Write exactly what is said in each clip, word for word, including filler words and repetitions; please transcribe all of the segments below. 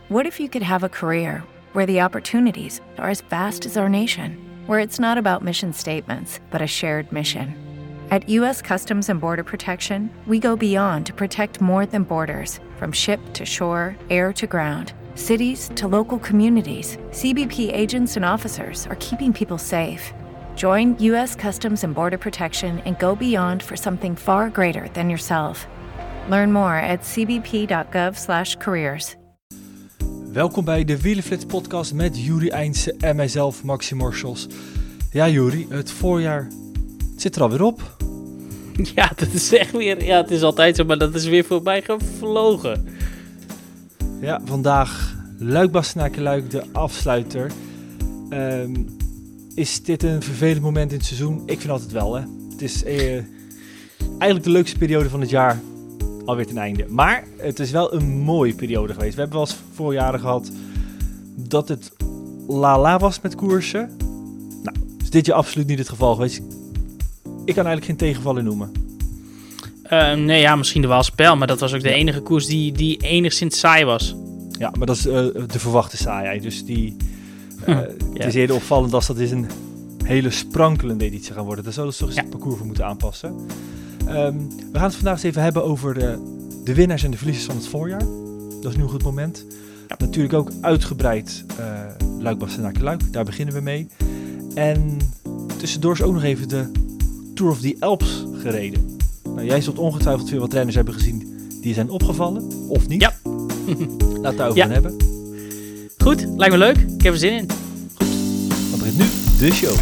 What if you could have a career where the opportunities are as vast as our nation, where it's not about mission statements, but a shared mission? At U S Customs and Border Protection, we go beyond to protect more than borders. From ship to shore, air to ground, cities to local communities, C B P agents and officers are keeping people safe. Join U S Customs and Border Protection and go beyond for something far greater than yourself. Learn more at c b p dot gov slash careers. Welkom bij de Wielenflits podcast met Juri Eindse en mijzelf, Maxi Morsels. Ja, Juri, het voorjaar zit er alweer op. Ja, dat is echt weer... Ja, het is altijd zo, maar dat is weer voorbij gevlogen. Ja, vandaag Luik-Bastenaken-Luik, de afsluiter. Um, is dit een vervelend moment in het seizoen? Ik vind altijd wel, hè. Het is uh, eigenlijk de leukste periode van het jaar alweer ten einde. Maar het is wel een mooie periode geweest. We hebben wel eens voorjaren gehad dat het la-la was met koersen. Nou, is dit jaar absoluut niet het geval geweest. Ik kan eigenlijk geen tegenvallen noemen. Uh, nee, ja, misschien de Waalse Pijl, maar dat was ook de enige koers die, die enigszins saai was. Ja, maar dat is uh, de verwachte saaiheid. Dus die, uh, hm, het ja. is eerder opvallend als dat is een hele sprankelende editie gaan worden. Daar zullen ze toch eens Ja. het parcours voor moeten aanpassen. Um, we gaan het vandaag eens even hebben over de, de winnaars en de verliezers van het voorjaar. Dat is nu een goed moment. Ja. Natuurlijk ook uitgebreid uh, Luik-Bastenaken-Luik. Daar beginnen we mee. En tussendoor is ook nog even de Tour of the Alps gereden. Nou, jij zult ongetwijfeld weer wat renners hebben gezien die zijn opgevallen, of niet? Ja. Laten we het daarover Ja. gaan hebben. Goed, lijkt me leuk. Ik heb er zin in. Dan begint nu de show.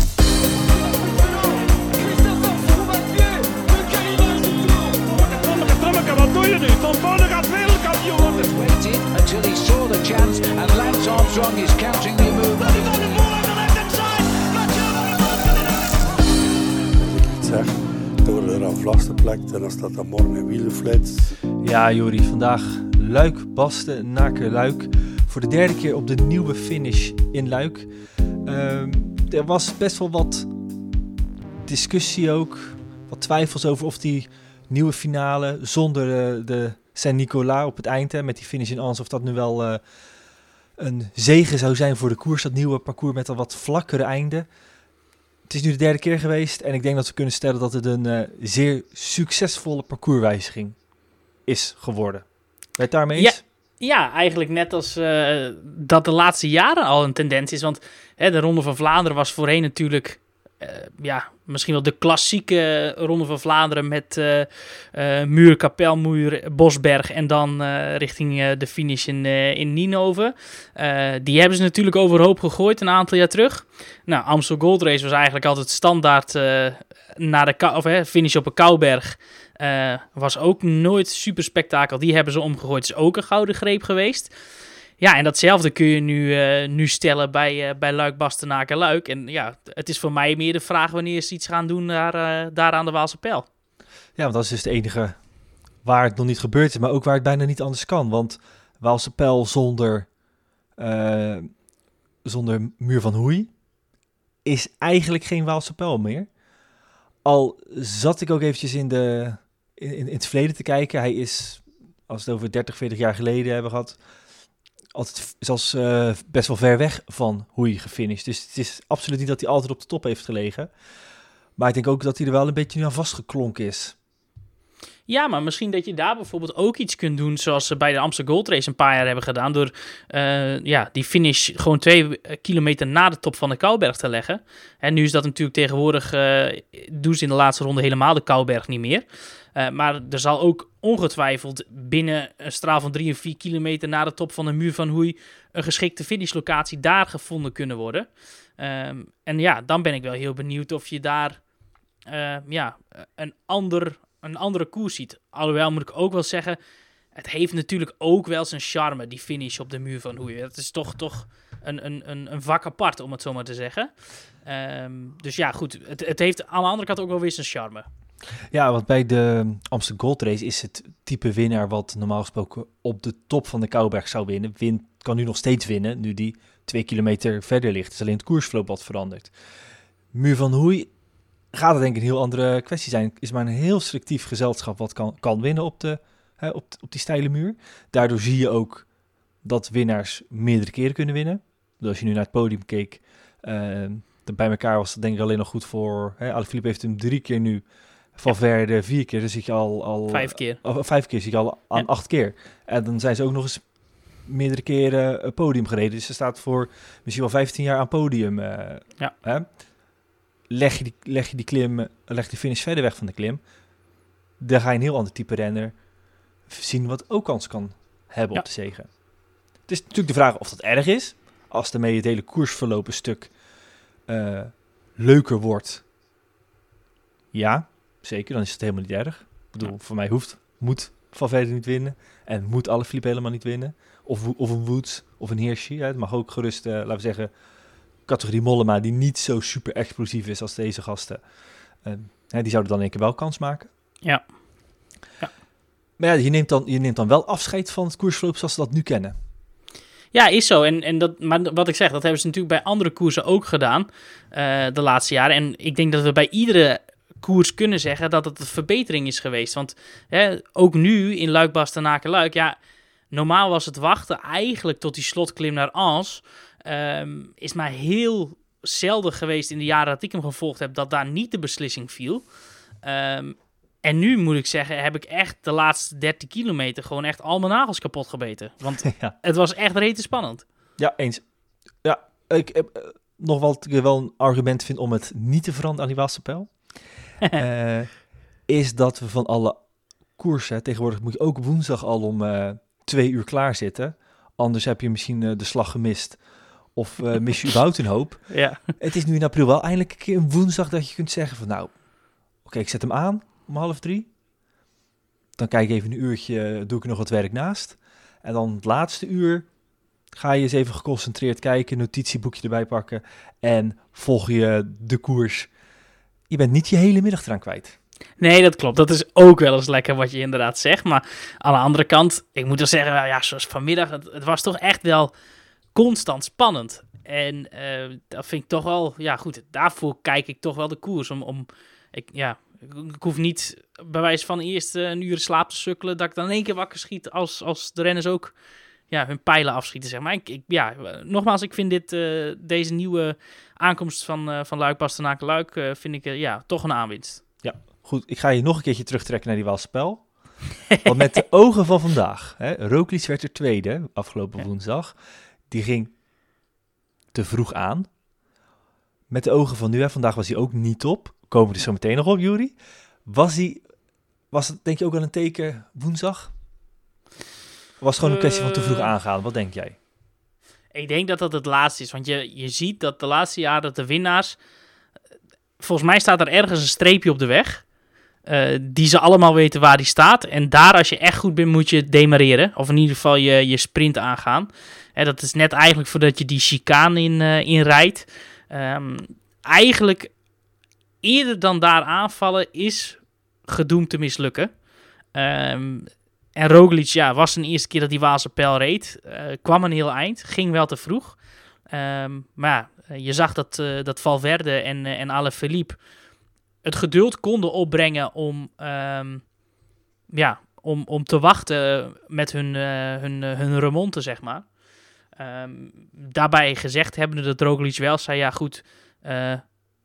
Waited until he saw the chance, and Lance Armstrong is counting the move. Zeg, door de aflaste plek en dan staat er morgen een Wielenflits. Ja, Jori, vandaag Luik-Bastenaken-Luik. Voor de derde keer op de nieuwe finish in Luik. Um, er was best wel wat discussie ook. Wat twijfels over of die nieuwe finale zonder uh, de Saint-Nicolas op het eind, hè, met die finish in Ans, of dat nu wel uh, een zege zou zijn voor de koers. Dat nieuwe parcours met een wat vlakkere einde. Het is nu de derde keer geweest en ik denk dat we kunnen stellen dat het een uh, zeer succesvolle parcourswijziging is geworden. Ben je het daarmee eens? Ja, ja, eigenlijk net als uh, dat de laatste jaren al een tendens is. Want hè, de Ronde van Vlaanderen was voorheen natuurlijk uh, ja, misschien wel de klassieke Ronde van Vlaanderen met uh, uh, Muur, Kapelmuur, Bosberg en dan uh, richting uh, de finish in, uh, in Ninove. Uh, die hebben ze natuurlijk overhoop gegooid een aantal jaar terug. Nou, Amstel Gold Race was eigenlijk altijd standaard uh, naar de kou- of, hè, finish op een Kouberg. Uh, was ook nooit super spektakel. Die hebben ze omgegooid. Is ook een gouden greep geweest. Ja, en datzelfde kun je nu, uh, nu stellen bij, uh, bij Luik-Bastenaken-Luik. En ja, het is voor mij meer de vraag wanneer ze iets gaan doen daar, uh, daar aan de Waalse Pijl. Ja, want dat is dus het enige waar het nog niet gebeurd is, maar ook waar het bijna niet anders kan. Want Waalse Pijl zonder, uh, zonder Muur van Hoei is eigenlijk geen Waalse Pijl meer. Al zat ik ook eventjes in, de, in, in het verleden te kijken. Hij is, als we het over dertig, veertig jaar geleden hebben gehad, altijd zelfs uh, best wel ver weg van Hoei gefinished. Dus het is absoluut niet dat hij altijd op de top heeft gelegen. Maar ik denk ook dat hij er wel een beetje nu aan vastgeklonken is. Ja, maar misschien dat je daar bijvoorbeeld ook iets kunt doen zoals ze bij de Amstel Gold Race een paar jaar hebben gedaan. Door uh, ja, die finish gewoon twee kilometer na de top van de Kouberg te leggen. En nu is dat natuurlijk tegenwoordig, uh, doen ze in de laatste ronde helemaal de Kouberg niet meer. Uh, maar er zal ook ongetwijfeld binnen een straal van drie of vier kilometer na de top van de Muur van Hoei een geschikte finishlocatie daar gevonden kunnen worden. Um, en ja, dan ben ik wel heel benieuwd of je daar uh, ja, een ander... een andere koers ziet. Alhoewel moet ik ook wel zeggen, het heeft natuurlijk ook wel zijn charme, die finish op de Muur van Hoei. Het is toch, toch een, een, een, een vak apart, om het zo maar te zeggen. Um, dus ja, goed. Het, het heeft aan de andere kant ook wel weer zijn charme. Ja, want bij de Amstel Gold Race is het type winnaar wat normaal gesproken op de top van de Kouberg zou winnen. Win, kan nu nog steeds winnen, nu die twee kilometer verder ligt. Het is alleen het koersverloop wat verandert. Muur van Hoei gaat het denk ik een heel andere kwestie zijn. Is maar een heel selectief gezelschap wat kan, kan winnen op, de, hè, op, op die steile muur. Daardoor zie je ook dat winnaars meerdere keren kunnen winnen. Dus als je nu naar het podium keek, uh, bij elkaar was dat denk ik alleen nog goed voor... Hè, Alaphilippe heeft hem drie keer nu, Valverde vier keer, dus zit je al... al Vijf keer. Uh, vijf keer zit je al aan ja. acht keer. En dan zijn ze ook nog eens meerdere keren een podium gereden. Dus ze staat voor misschien wel vijftien jaar aan podium. Uh, ja. Hè? Leg je, die, leg je die klim, leg die finish verder weg van de klim, dan ga je een heel ander type renner zien wat ook kans kan hebben ja. op de zege. Het is natuurlijk de vraag of dat erg is. Als daarmee het hele koersverloop een stuk uh, leuker wordt. Ja, zeker. Dan is het helemaal niet erg. Ik bedoel, ja. voor mij hoeft, moet Valverde niet winnen. En moet Alaphilippe helemaal niet winnen. Of, of een Woods of een Hirschi. Het mag ook gerust, uh, laten we zeggen, categorie Mollema, die niet zo super explosief is als deze gasten. Uh, hè, die zouden dan in één keer wel kans maken. Ja. ja. Maar ja, je neemt, dan, je neemt dan wel afscheid van het koersverloop zoals ze dat nu kennen. Ja, is zo. En, en dat, maar wat ik zeg, dat hebben ze natuurlijk bij andere koersen ook gedaan uh, de laatste jaren. En ik denk dat we bij iedere koers kunnen zeggen dat het een verbetering is geweest. Want hè, ook nu in Luik-Bastenaken-Luik, ja, normaal was het wachten eigenlijk tot die slotklim naar Ans. Um, is maar heel zelden geweest in de jaren dat ik hem gevolgd heb, dat daar niet de beslissing viel. Um, en nu moet ik zeggen, heb ik echt de laatste dertien kilometer gewoon echt al mijn nagels kapot gebeten. Want ja. het was echt rete spannend. Ja, eens. Ja, ik heb uh, nog wel, ik wel een argument vind om het niet te veranderen aan die Waalse uh, is dat we van alle koersen, tegenwoordig moet je ook woensdag al om uh, twee uur klaar zitten. Anders heb je misschien uh, de slag gemist. Of uh, mis je überhaupt een hoop. Ja. Het is nu in april wel eindelijk een keer een woensdag dat je kunt zeggen van nou, oké, okay, ik zet hem aan om half drie. Dan kijk ik even een uurtje, doe ik er nog wat werk naast. En dan het laatste uur ga je eens even geconcentreerd kijken, notitieboekje erbij pakken en volg je de koers. Je bent niet je hele middag eraan kwijt. Nee, dat klopt. Dat is ook wel eens lekker wat je inderdaad zegt. Maar aan de andere kant, ik moet wel zeggen, ja, zoals vanmiddag, het, het was toch echt wel constant spannend. En uh, dat vind ik toch wel, ja goed, daarvoor kijk ik toch wel de koers. Om, om ik, ja, ik hoef niet bij wijze van eerst uh, een uur slaap te sukkelen, dat ik dan in één keer wakker schiet als, als de renners ook ja, hun pijlen afschieten, zeg maar. Ik, ik, ja, nogmaals, ik vind dit, uh, deze nieuwe aankomst van, uh, van Luik-Bastenaken-Luik, uh, vind ik uh, ja, toch een aanwinst. Ja, goed. Ik ga je nog een keertje terugtrekken naar die Waalspel. Want met de ogen van vandaag, hè, Roglic werd er tweede afgelopen ja. woensdag. Die ging te vroeg aan. Met de ogen van nu, hè, vandaag was hij ook niet op. Komen we er zo meteen nog op, Juri. Was hij, was het denk je ook wel een teken woensdag? Of was het gewoon een kwestie van te vroeg aangaan? Wat denk jij? Ik denk dat dat het laatste is. Want je, je ziet dat de laatste jaren dat de winnaars... Volgens mij staat er ergens een streepje op de weg. Uh, die ze allemaal weten waar die staat. En daar, als je echt goed bent, moet je demareren. Of in ieder geval je, je sprint aangaan. En dat is net eigenlijk voordat je die chicane in, uh, in rijdt. Um, eigenlijk eerder dan daar aanvallen is gedoemd te mislukken. Um, en Roglic, ja, was een eerste keer dat die Waalse Pijl reed. Uh, kwam een heel eind. Ging wel te vroeg. Um, maar ja, je zag dat, uh, dat Valverde en, uh, en Alaphilippe het geduld konden opbrengen om, um, ja, om, om te wachten met hun, uh, hun, uh, hun remonte, zeg maar. Um, daarbij gezegd hebbende dat Roglic wel zei, ja goed, uh,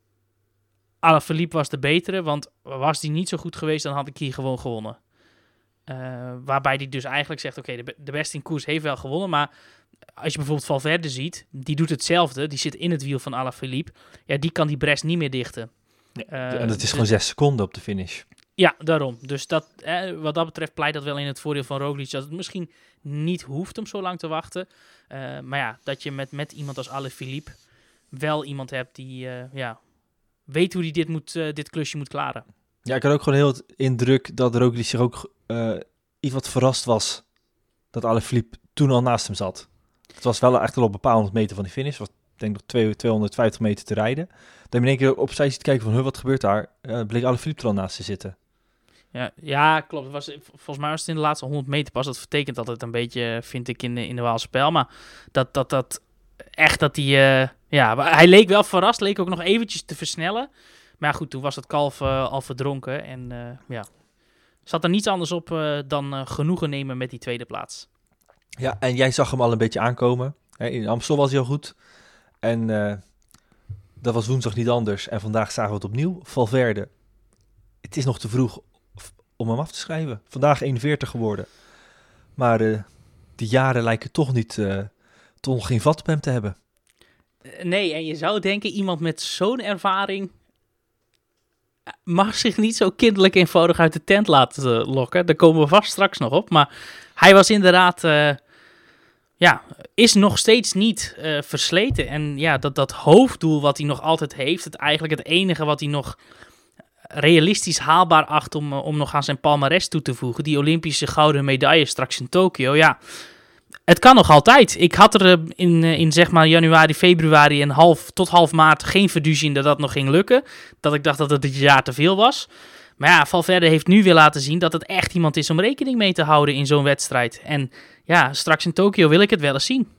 Alaphilippe was de betere, want was die niet zo goed geweest, dan had ik hier gewoon gewonnen. Uh, waarbij hij dus eigenlijk zegt, oké, okay, de, de beste in koers heeft wel gewonnen, maar als je bijvoorbeeld Valverde ziet, die doet hetzelfde, die zit in het wiel van Alaphilippe, ja, die kan die bres niet meer dichten. Nee, uh, en dat is dus gewoon zes seconden op de finish. Ja, daarom. Dus dat, eh, wat dat betreft pleit dat wel in het voordeel van Roglic, dat het misschien niet hoeft om zo lang te wachten. Uh, maar ja, dat je met, met iemand als Alaphilippe wel iemand hebt die uh, ja, weet hoe hij dit, moet, uh, dit klusje moet klaren. Ja, ik had ook gewoon heel het indruk dat Roglic zich ook uh, iets wat verrast was dat Alaphilippe toen al naast hem zat. Het was wel echt al op een paar honderd meter van die finish. Was, ik denk nog tweehonderdvijftig meter te rijden. Dat je in één keer opzij ziet kijken van, huh, wat gebeurt daar? Uh, bleek Alaphilippe er al naast te zitten. Ja, ja klopt. Het was, volgens mij was het in de laatste honderd meter pas. Dat vertekent altijd een beetje, vind ik, in de, in de Waalse Pijl. Maar dat, dat, dat echt dat hij... Uh, ja, hij leek wel verrast. Leek ook nog eventjes te versnellen. Maar ja, goed, toen was het kalf uh, al verdronken. En uh, ja, zat er niets anders op uh, dan uh, genoegen nemen met die tweede plaats. Ja, en jij zag hem al een beetje aankomen. Hè, in Amstel was hij al goed. En uh, dat was woensdag niet anders. En vandaag zagen we het opnieuw. Valverde. Het is nog te vroeg om hem af te schrijven. Vandaag eenenveertig geworden. Maar uh, die jaren lijken toch niet, uh, toch nog geen vat op hem te hebben. Nee, en je zou denken, iemand met zo'n ervaring mag zich niet zo kinderlijk eenvoudig uit de tent laten lokken. Daar komen we vast straks nog op. Maar hij was inderdaad, uh, ja, is nog steeds niet uh, versleten. En ja, dat, dat hoofddoel wat hij nog altijd heeft, het eigenlijk het enige wat hij nog realistisch haalbaar acht om, om nog aan zijn palmares toe te voegen, die Olympische gouden medaille straks in Tokio, ja, het kan nog altijd. Ik had er in, in zeg maar januari, februari en half tot half maart geen fiducie in dat dat nog ging lukken. Dat ik dacht dat het dit jaar te veel was. Maar ja, Valverde heeft nu weer laten zien dat het echt iemand is om rekening mee te houden in zo'n wedstrijd. En ja, straks in Tokio wil ik het wel eens zien.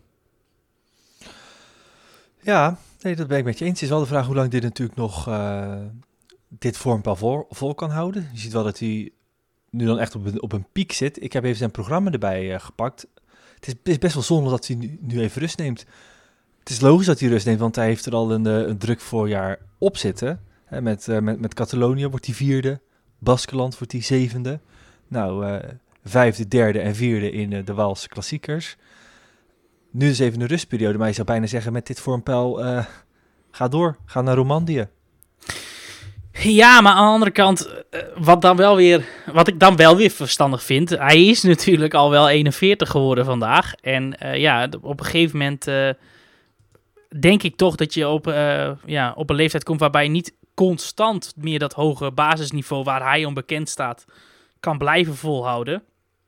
Ja, nee, dat ben ik met je eens. Het is wel de vraag hoe lang dit natuurlijk nog uh, dit vormpeil vol, vol kan houden. Je ziet wel dat hij nu dan echt op een, op een piek zit. Ik heb even zijn programma erbij uh, gepakt. Het is best wel zonde dat hij nu, nu even rust neemt. Het is logisch dat hij rust neemt, want hij heeft er al een, een druk voorjaar op zitten. He, met, uh, met, met Catalonië wordt hij vierde, Baskeland wordt hij zevende. Nou, uh, vijfde, derde en vierde in uh, de Waalse klassiekers. Nu is even een rustperiode, maar je zou bijna zeggen met dit vormpeil, uh, ga door, ga naar Romandie. Ja, maar aan de andere kant, wat, dan wel weer, wat ik dan wel weer verstandig vind, hij is natuurlijk al wel eenenveertig geworden vandaag. En uh, ja, op een gegeven moment uh, denk ik toch dat je op, uh, ja, op een leeftijd komt waarbij je niet constant meer dat hoge basisniveau waar hij om bekend staat, kan blijven volhouden.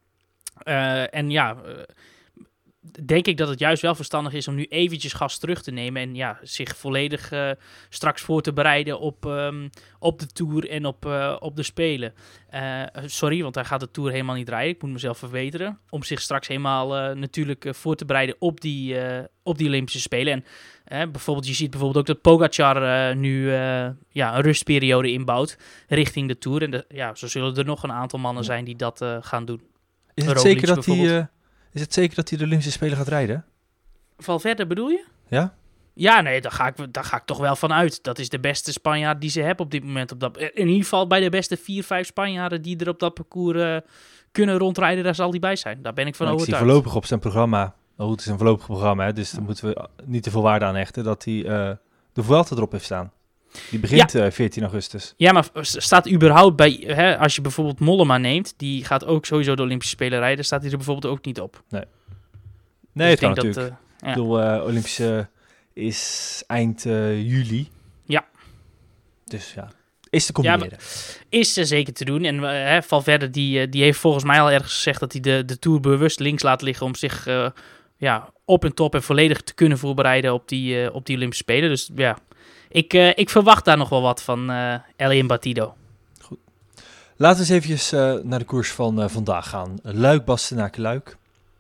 Uh, en ja, uh, denk ik dat het juist wel verstandig is om nu eventjes gas terug te nemen en ja, zich volledig uh, straks voor te bereiden op, um, op de Tour en op, uh, op de Spelen. Uh, sorry, want hij gaat de Tour helemaal niet rijden. Ik moet mezelf verbeteren. Om zich straks helemaal uh, natuurlijk uh, voor te bereiden op die, uh, op die Olympische Spelen. En uh, bijvoorbeeld, je ziet bijvoorbeeld ook dat Pogacar uh, nu uh, ja, een rustperiode inbouwt richting de Tour. En de, ja, zo zullen er nog een aantal mannen zijn die dat uh, gaan doen. Is het zeker dat hij... Uh... Is het zeker dat hij de Olympische Spelen gaat rijden? Valverde bedoel je? Ja? Ja, nee, daar ga, ik, daar ga ik toch wel van uit. Dat is de beste Spanjaard die ze hebben op dit moment. Op dat, in ieder geval bij de beste vier, vijf Spanjaarden die er op dat parcours uh, kunnen rondrijden, daar zal hij bij zijn. Daar ben ik van nou, overtuigd. Ik zie voorlopig op zijn programma, oh, het is een voorlopig programma, hè, dus daar moeten we niet te veel waarde aan hechten, dat hij uh, de Vuelta erop heeft staan. Die begint ja. uh, veertien augustus. Ja, maar staat überhaupt bij, hè, als je bijvoorbeeld Mollema neemt, die gaat ook sowieso de Olympische Spelen rijden, staat hij er bijvoorbeeld ook niet op. Nee, nee dus het kan natuurlijk. Dat, uh, ja. Ik bedoel, uh, Olympische is eind uh, juli. Ja. Dus ja, is te combineren. Ja, is uh, zeker te doen. En uh, hè, Valverde, die, uh, die heeft volgens mij al ergens gezegd dat hij de, de Tour bewust links laat liggen om zich uh, ja, op en top en volledig te kunnen voorbereiden op die, uh, op die Olympische Spelen. Dus ja, ik, uh, ik verwacht daar nog wel wat van uh, Elian Batido. Goed. Laten we eens eventjes uh, naar de koers van uh, vandaag gaan. Luik-Bastenaken-Luik.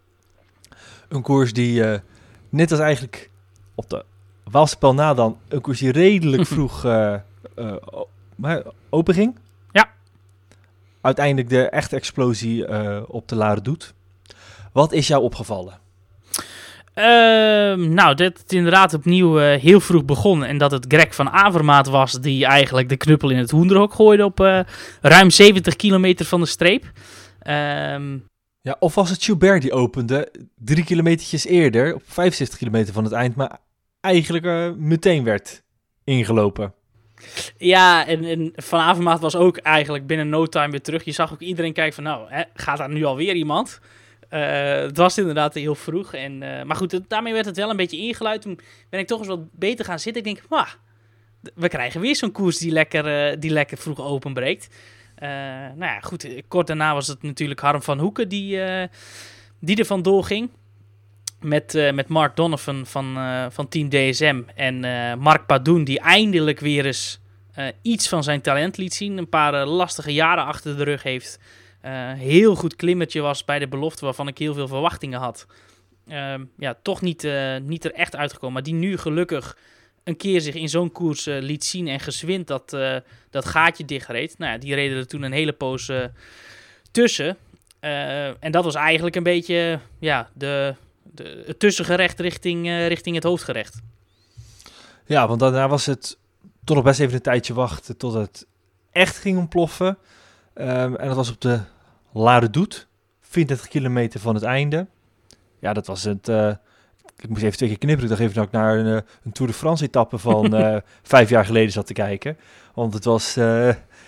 Een koers die, uh, net als eigenlijk op de Waalse Pijl na dan, een koers die redelijk vroeg uh, uh, open ging. Ja. Uiteindelijk de echte explosie uh, op de Laren doet. Wat is jou opgevallen? Uh, nou, dat het inderdaad opnieuw uh, heel vroeg begon. En dat het Greg van Avermaat was die eigenlijk de knuppel in het hoenderhok gooide op uh, ruim zeventig kilometer van de streep. Um, ja, of was het Gilbert die opende drie kilometertjes eerder, op vijfenzestig kilometer van het eind, maar eigenlijk uh, meteen werd ingelopen. Ja, en, en Van Avermaat was ook eigenlijk binnen no time weer terug. Je zag ook iedereen kijken van, nou, hè, gaat daar nu alweer iemand? Uh, het was inderdaad heel vroeg. En, uh, maar goed, het, daarmee werd het wel een beetje ingeluid. Toen ben ik toch eens wat beter gaan zitten. Ik denk, wauw, we krijgen weer zo'n koers die lekker, uh, die lekker vroeg openbreekt. Uh, nou ja, goed, kort daarna was het natuurlijk Harm van Hoeken die, uh, die er vandoor ging. Met, uh, met Mark Donovan van, uh, van Team D S M en uh, Mark Padoen, die eindelijk weer eens uh, iets van zijn talent liet zien. Een paar uh, lastige jaren achter de rug heeft. Uh, heel goed klimmertje was bij de belofte waarvan ik heel veel verwachtingen had. Uh, ja, toch niet, uh, niet er echt uitgekomen. Maar die nu gelukkig een keer zich in zo'n koers uh, liet zien en gezwind dat, uh, dat gaatje dichtreed. Nou ja, die reden er toen een hele poos uh, tussen. Uh, en dat was eigenlijk een beetje ja, de, de, het tussengerecht richting, uh, richting het hoofdgerecht. Ja, want daarna was het toch nog best even een tijdje wachten tot het echt ging ontploffen. Um, en dat was op de La Redoute, vierentwintig kilometer van het einde. Ja, dat was het... Uh, ik moest even twee keer knipperen. Ik dacht even dat ik naar een, een Tour de France etappe van uh, vijf jaar geleden zat te kijken. Want het was uh,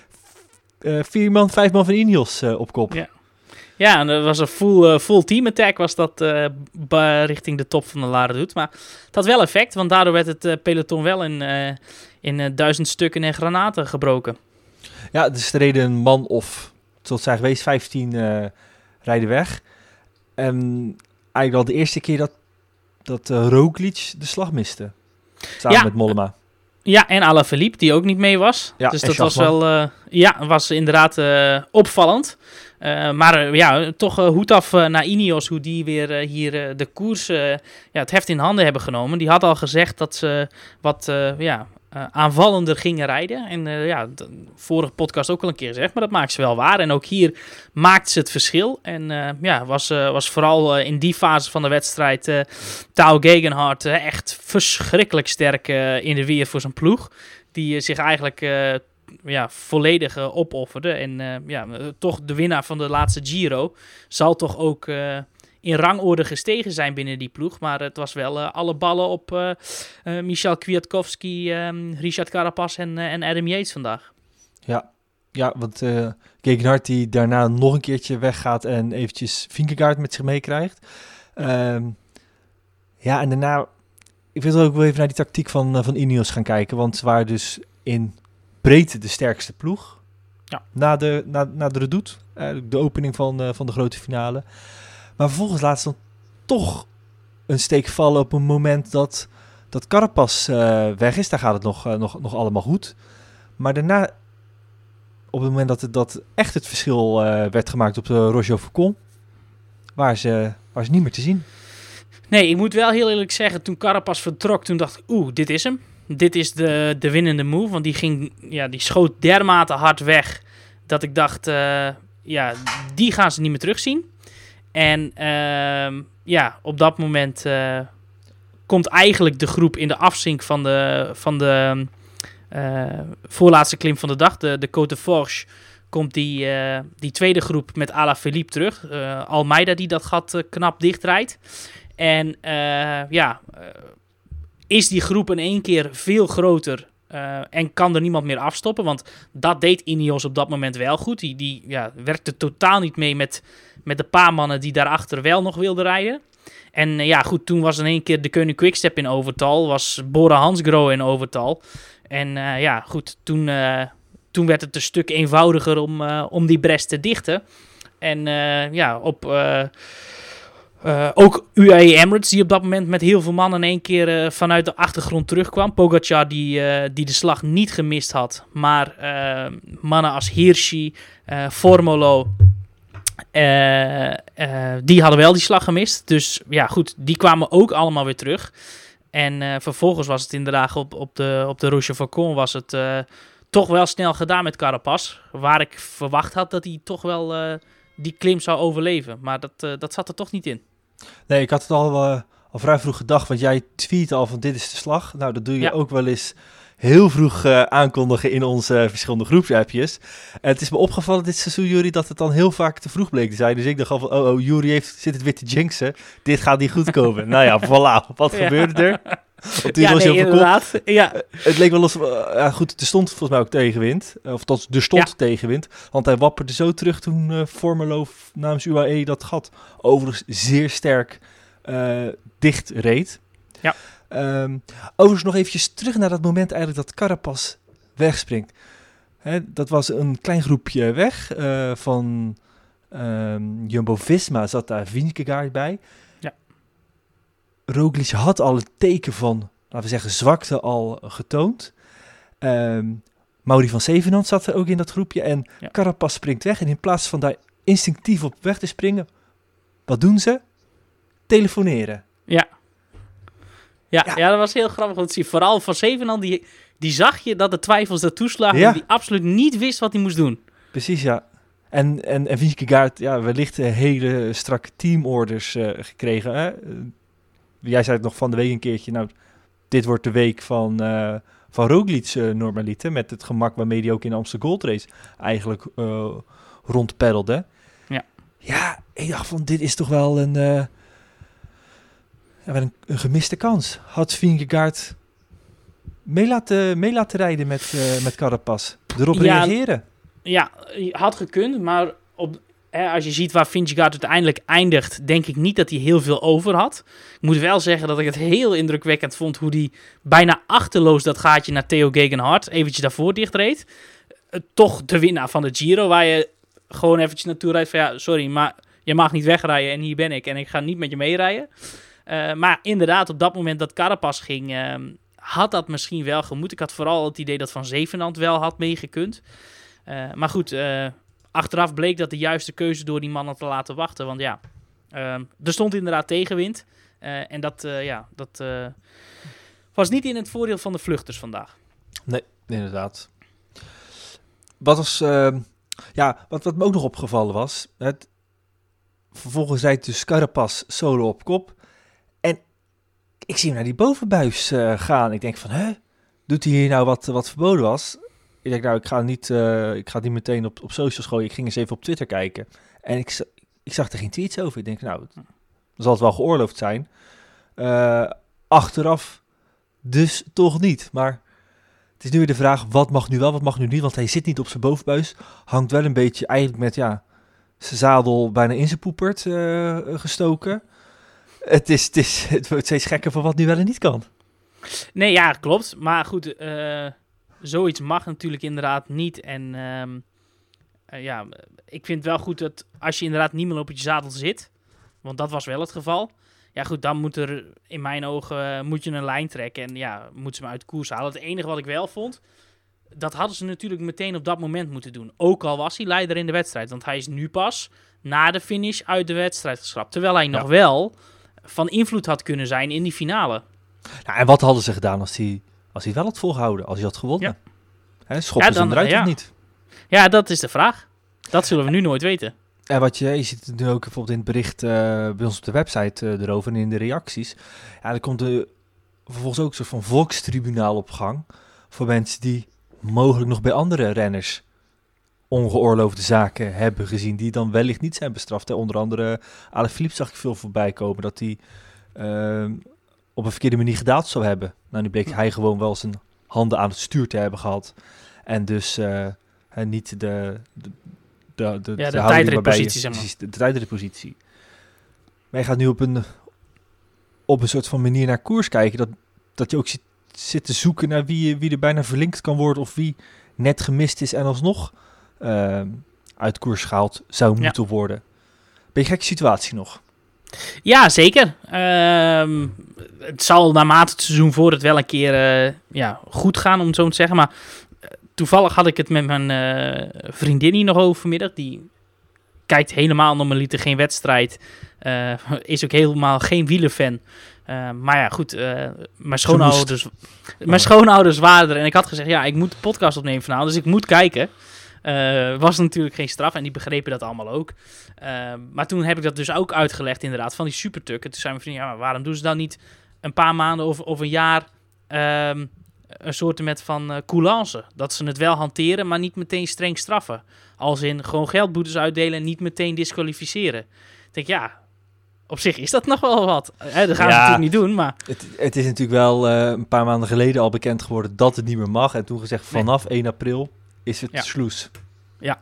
uh, vier man, vijf man van Ineos uh, op kop. Ja. Ja, en dat was een full, uh, full team attack was dat uh, b- richting de top van de La Redoute. Maar het had wel effect, want daardoor werd het uh, peloton wel in, uh, in uh, duizend stukken en granaten gebroken. Ja, dus er reden een man of, tot zijn geweest, vijftien uh, rijden weg. En eigenlijk al de eerste keer dat, dat uh, Roglic de slag miste. Samen ja. met Mollema. Ja, en Alaphilippe, die ook niet mee was. Ja, dus dat was wel, uh, ja, was inderdaad uh, opvallend. Uh, maar uh, ja, toch uh, hoed af uh, naar Ineos, hoe die weer uh, hier uh, de koers, uh, ja, het heft in handen hebben genomen. Die had al gezegd dat ze wat uh, ja, uh, aanvallender gingen rijden. En uh, ja, de vorige podcast ook al een keer gezegd, maar dat maakt ze wel waar. En ook hier maakt ze het verschil. En uh, ja, was, uh, was vooral uh, in die fase van de wedstrijd uh, Tao Gegenhardt uh, echt verschrikkelijk sterk uh, in de weer voor zijn ploeg. Die uh, zich eigenlijk... Uh, ja, volledig uh, opofferde. En uh, ja, uh, toch de winnaar van de laatste Giro zal toch ook uh, in rangorde gestegen zijn binnen die ploeg. Maar het was wel uh, alle ballen op uh, uh, Michal Kwiatkowski, um, Richard Carapaz en, uh, en Adam Yates vandaag. Ja, ja want uh, Gegenhardt die daarna nog een keertje weggaat en eventjes Vingegaard met zich meekrijgt. Um, ja, en daarna... Ik wil ook wel even naar die tactiek van, uh, van Ineos gaan kijken. Want ze waren dus in... breedte de sterkste ploeg. Ja. Na de, na, na de Redoute. Uh, de opening van, uh, van de grote finale. Maar vervolgens laat ze dan toch een steek vallen op een moment dat, dat Carapaz uh, weg is. Daar gaat het nog, uh, nog, nog allemaal goed. Maar daarna, op het moment dat, het, dat echt het verschil uh, werd gemaakt op de Roche-Faucon, waren ze, waren ze niet meer te zien. Nee, ik moet wel heel eerlijk zeggen, toen Carapaz vertrok, toen dacht ik, oeh, dit is hem. Dit is de, de winnende move, want die, ging, ja, die schoot dermate hard weg dat ik dacht, uh, ja, die gaan ze niet meer terugzien. En uh, ja, op dat moment uh, komt eigenlijk de groep in de afzink van de, van de uh, voorlaatste klim van de dag, de, de Côte de Forge, komt die, uh, die tweede groep met Alaphilippe terug. Uh, Almeida die dat gat uh, knap dichtrijdt. En uh, ja... Uh, is die groep in één keer veel groter uh, en kan er niemand meer afstoppen. Want dat deed Ineos op dat moment wel goed. Die, die ja, werkte totaal niet mee met, met de paar mannen die daarachter wel nog wilden rijden. En uh, ja, goed, toen was in één keer de Koenig Quickstep in overtal. Was Bora Hansgrohe in overtal. En uh, ja, goed, toen, uh, toen werd het een stuk eenvoudiger om, uh, om die bres te dichten. En uh, ja, op... Uh, Uh, ook U A E Emirates, die op dat moment met heel veel mannen in één keer uh, vanuit de achtergrond terugkwam. Pogacar, die, uh, die de slag niet gemist had. Maar uh, mannen als Hirschi, uh, Formolo, uh, uh, die hadden wel die slag gemist. Dus ja, goed, die kwamen ook allemaal weer terug. En uh, vervolgens was het inderdaad op, op de, op de Roche-Faucon was het uh, toch wel snel gedaan met Carapaz. Waar ik verwacht had dat hij toch wel uh, die klim zou overleven. Maar dat, uh, dat zat er toch niet in. Nee, ik had het al, uh, al vrij vroeg gedacht, want jij tweet al van dit is de slag. Nou, dat doe je ja. ook wel eens heel vroeg uh, aankondigen in onze uh, verschillende groepsappjes. En het is me opgevallen dit seizoen, Juri, dat het dan heel vaak te vroeg bleek te zijn. Dus ik dacht al van, oh, oh Juri heeft, zit het weer te jinxen. Dit gaat niet goed komen. Nou ja, voilà. Wat ja. gebeurde er? Want ja, nee, inderdaad. Ja. Het leek wel als... Uh, ja, goed, er stond volgens mij ook tegenwind. Of tot, er stond ja. tegenwind. Want hij wapperde zo terug toen uh, Formelo namens U A E dat gat overigens zeer sterk uh, dicht reed. Ja. Um, overigens nog eventjes terug naar dat moment eigenlijk dat Carapaz wegspringt. Hè, dat was een klein groepje weg. Uh, van um, Jumbo-Visma zat daar Vingegaard bij. Roglic had al een teken van, laten we zeggen, zwakte al getoond. Um, Mauri van Zevenand zat er ook in dat groepje. En ja. Carapaz springt weg. En in plaats van daar instinctief op weg te springen, wat doen ze? Telefoneren. Ja. Ja, ja. ja dat was heel grappig om te zien. Vooral van Zevenand, die, die zag je dat de twijfels er toeslagen. Ja. En die absoluut niet wist wat hij moest doen. Precies, ja. En, en, en Vingegaard, ja, wellicht uh, hele strakke teamorders uh, gekregen. Hè? Uh, jij zei het nog van de week een keertje. Nou, dit wordt de week van, uh, van Roglic uh, normaliter. Met het gemak waarmee hij ook in de Amsterdam Gold Race eigenlijk uh, rondpeddelde. Ja. Ja, ik dacht van, dit is toch wel een, uh, ja, wel een, een gemiste kans. Had Vingegaard mee laten, mee laten rijden met, uh, met Carapaz. Erop Ja, reageren. Ja, had gekund, maar op, hè, als je ziet waar Vingegaard uiteindelijk eindigt, denk ik niet dat hij heel veel over had. Ik moet wel zeggen dat ik het heel indrukwekkend vond hoe hij bijna achterloos dat gaatje naar Theo Gegenhardt eventjes daarvoor dichtreed. Uh, toch de winnaar van de Giro, waar je gewoon eventjes naartoe rijdt van ja, sorry, maar je mag niet wegrijden en hier ben ik en ik ga niet met je meerijden. Uh, maar inderdaad, op dat moment dat Carapaz ging, uh, had dat misschien wel gemoet. Ik had vooral het idee dat Van Zevenand wel had meegekund. Uh, maar goed, uh, achteraf bleek dat de juiste keuze door die mannen te laten wachten. Want ja, uh, er stond inderdaad tegenwind. Uh, en dat, uh, ja, dat uh, was niet in het voordeel van de vluchters vandaag. Nee, inderdaad. Wat was, uh, ja, wat, wat me ook nog opgevallen was, het, vervolgens rijdt dus Carapaz solo op kop. En ik zie hem naar die bovenbuis uh, gaan. Ik denk van, hè, doet hij hier nou wat, wat verboden was? Ik denk, nou, ik ga, niet, uh, ik ga het niet meteen op, op socials gooien. Ik ging eens even op Twitter kijken. En ik, ik zag er geen tweets over. Ik denk, nou, dan zal het wel geoorloofd zijn. Uh, achteraf dus toch niet. Maar het is nu weer de vraag, wat mag nu wel, wat mag nu niet? Want hij zit niet op zijn bovenbuis. Hangt wel een beetje eigenlijk met, ja, zijn zadel bijna in zijn poepert uh, gestoken. Het, is, het, is, het wordt steeds gekker van wat nu wel en niet kan. Nee, ja, klopt. Maar goed, uh, zoiets mag natuurlijk inderdaad niet. En um, uh, ja, ik vind wel goed dat als je inderdaad niet meer op je zadel zit, want dat was wel het geval. Ja goed, dan moet er in mijn ogen uh, moet je een lijn trekken en ja, moet ze hem uit de koers halen. Het enige wat ik wel vond, dat hadden ze natuurlijk meteen op dat moment moeten doen. Ook al was hij leider in de wedstrijd, want hij is nu pas na de finish uit de wedstrijd geschrapt. Terwijl hij ja. nog wel van invloed had kunnen zijn in die finale. Nou, en wat hadden ze gedaan als hij, als hij wel had volgehouden, als hij had gewonnen? Ja. Hè, schoppen ja, dan, ze hem eruit ja. of niet? Ja, dat is de vraag. Dat zullen we nu nooit weten. En wat je, je ziet het nu ook bijvoorbeeld in het bericht uh, bij ons op de website uh, erover en in de reacties. Ja, er komt er vervolgens ook een soort van volkstribunaal op gang voor mensen die mogelijk nog bij andere renners ongeoorloofde zaken hebben gezien, die dan wellicht niet zijn bestraft. Hè. Onder andere Alaphilippe zag ik veel voorbij komen, dat hij uh, op een verkeerde manier gedaald zou hebben. Nou, nu bleek hij gewoon wel zijn handen aan het stuur te hebben gehad. En dus uh, uh, niet de... de De, de, ja, de, de tijdritpositie, zeg maar. Precies, de, de tijdritpositie. Maar je gaat nu op een, op een soort van manier naar koers kijken, dat, dat je ook zit, zit te zoeken naar wie, wie er bijna verlinkt kan worden, of wie net gemist is en alsnog uh, uit koers gehaald zou moeten ja. worden. Beetje gekke situatie nog. Ja, zeker. Uh, het zal naarmate het seizoen voor het wel een keer uh, ja, goed gaan, om het zo te zeggen, maar toevallig had ik het met mijn uh, vriendin hier nog over vanmiddag. Die kijkt helemaal normaliter geen wedstrijd. Uh, is ook helemaal geen wielerfan. Uh, maar ja, goed. Uh, mijn schoonouders, mijn schoonouders waren er. En ik had gezegd, ja, ik moet de podcast opnemen vanavond. Dus ik moet kijken. Uh, was natuurlijk geen straf. En die begrepen dat allemaal ook. Uh, maar toen heb ik dat dus ook uitgelegd inderdaad. Van die supertukken. Toen zei mijn vriendin, ja, maar waarom doen ze dan niet een paar maanden of, of een jaar... Um, een soort met van uh, coulance. Dat ze het wel hanteren, maar niet meteen streng straffen. Als in gewoon geldboetes uitdelen en niet meteen disqualificeren. Ik denk, ja, op zich is dat nog wel wat. Hè, dat gaan ja, ze natuurlijk niet doen, maar... Het, het is natuurlijk wel uh, een paar maanden geleden al bekend geworden dat het niet meer mag. En toen gezegd, vanaf nee. één april is het ja. sloes. Ja,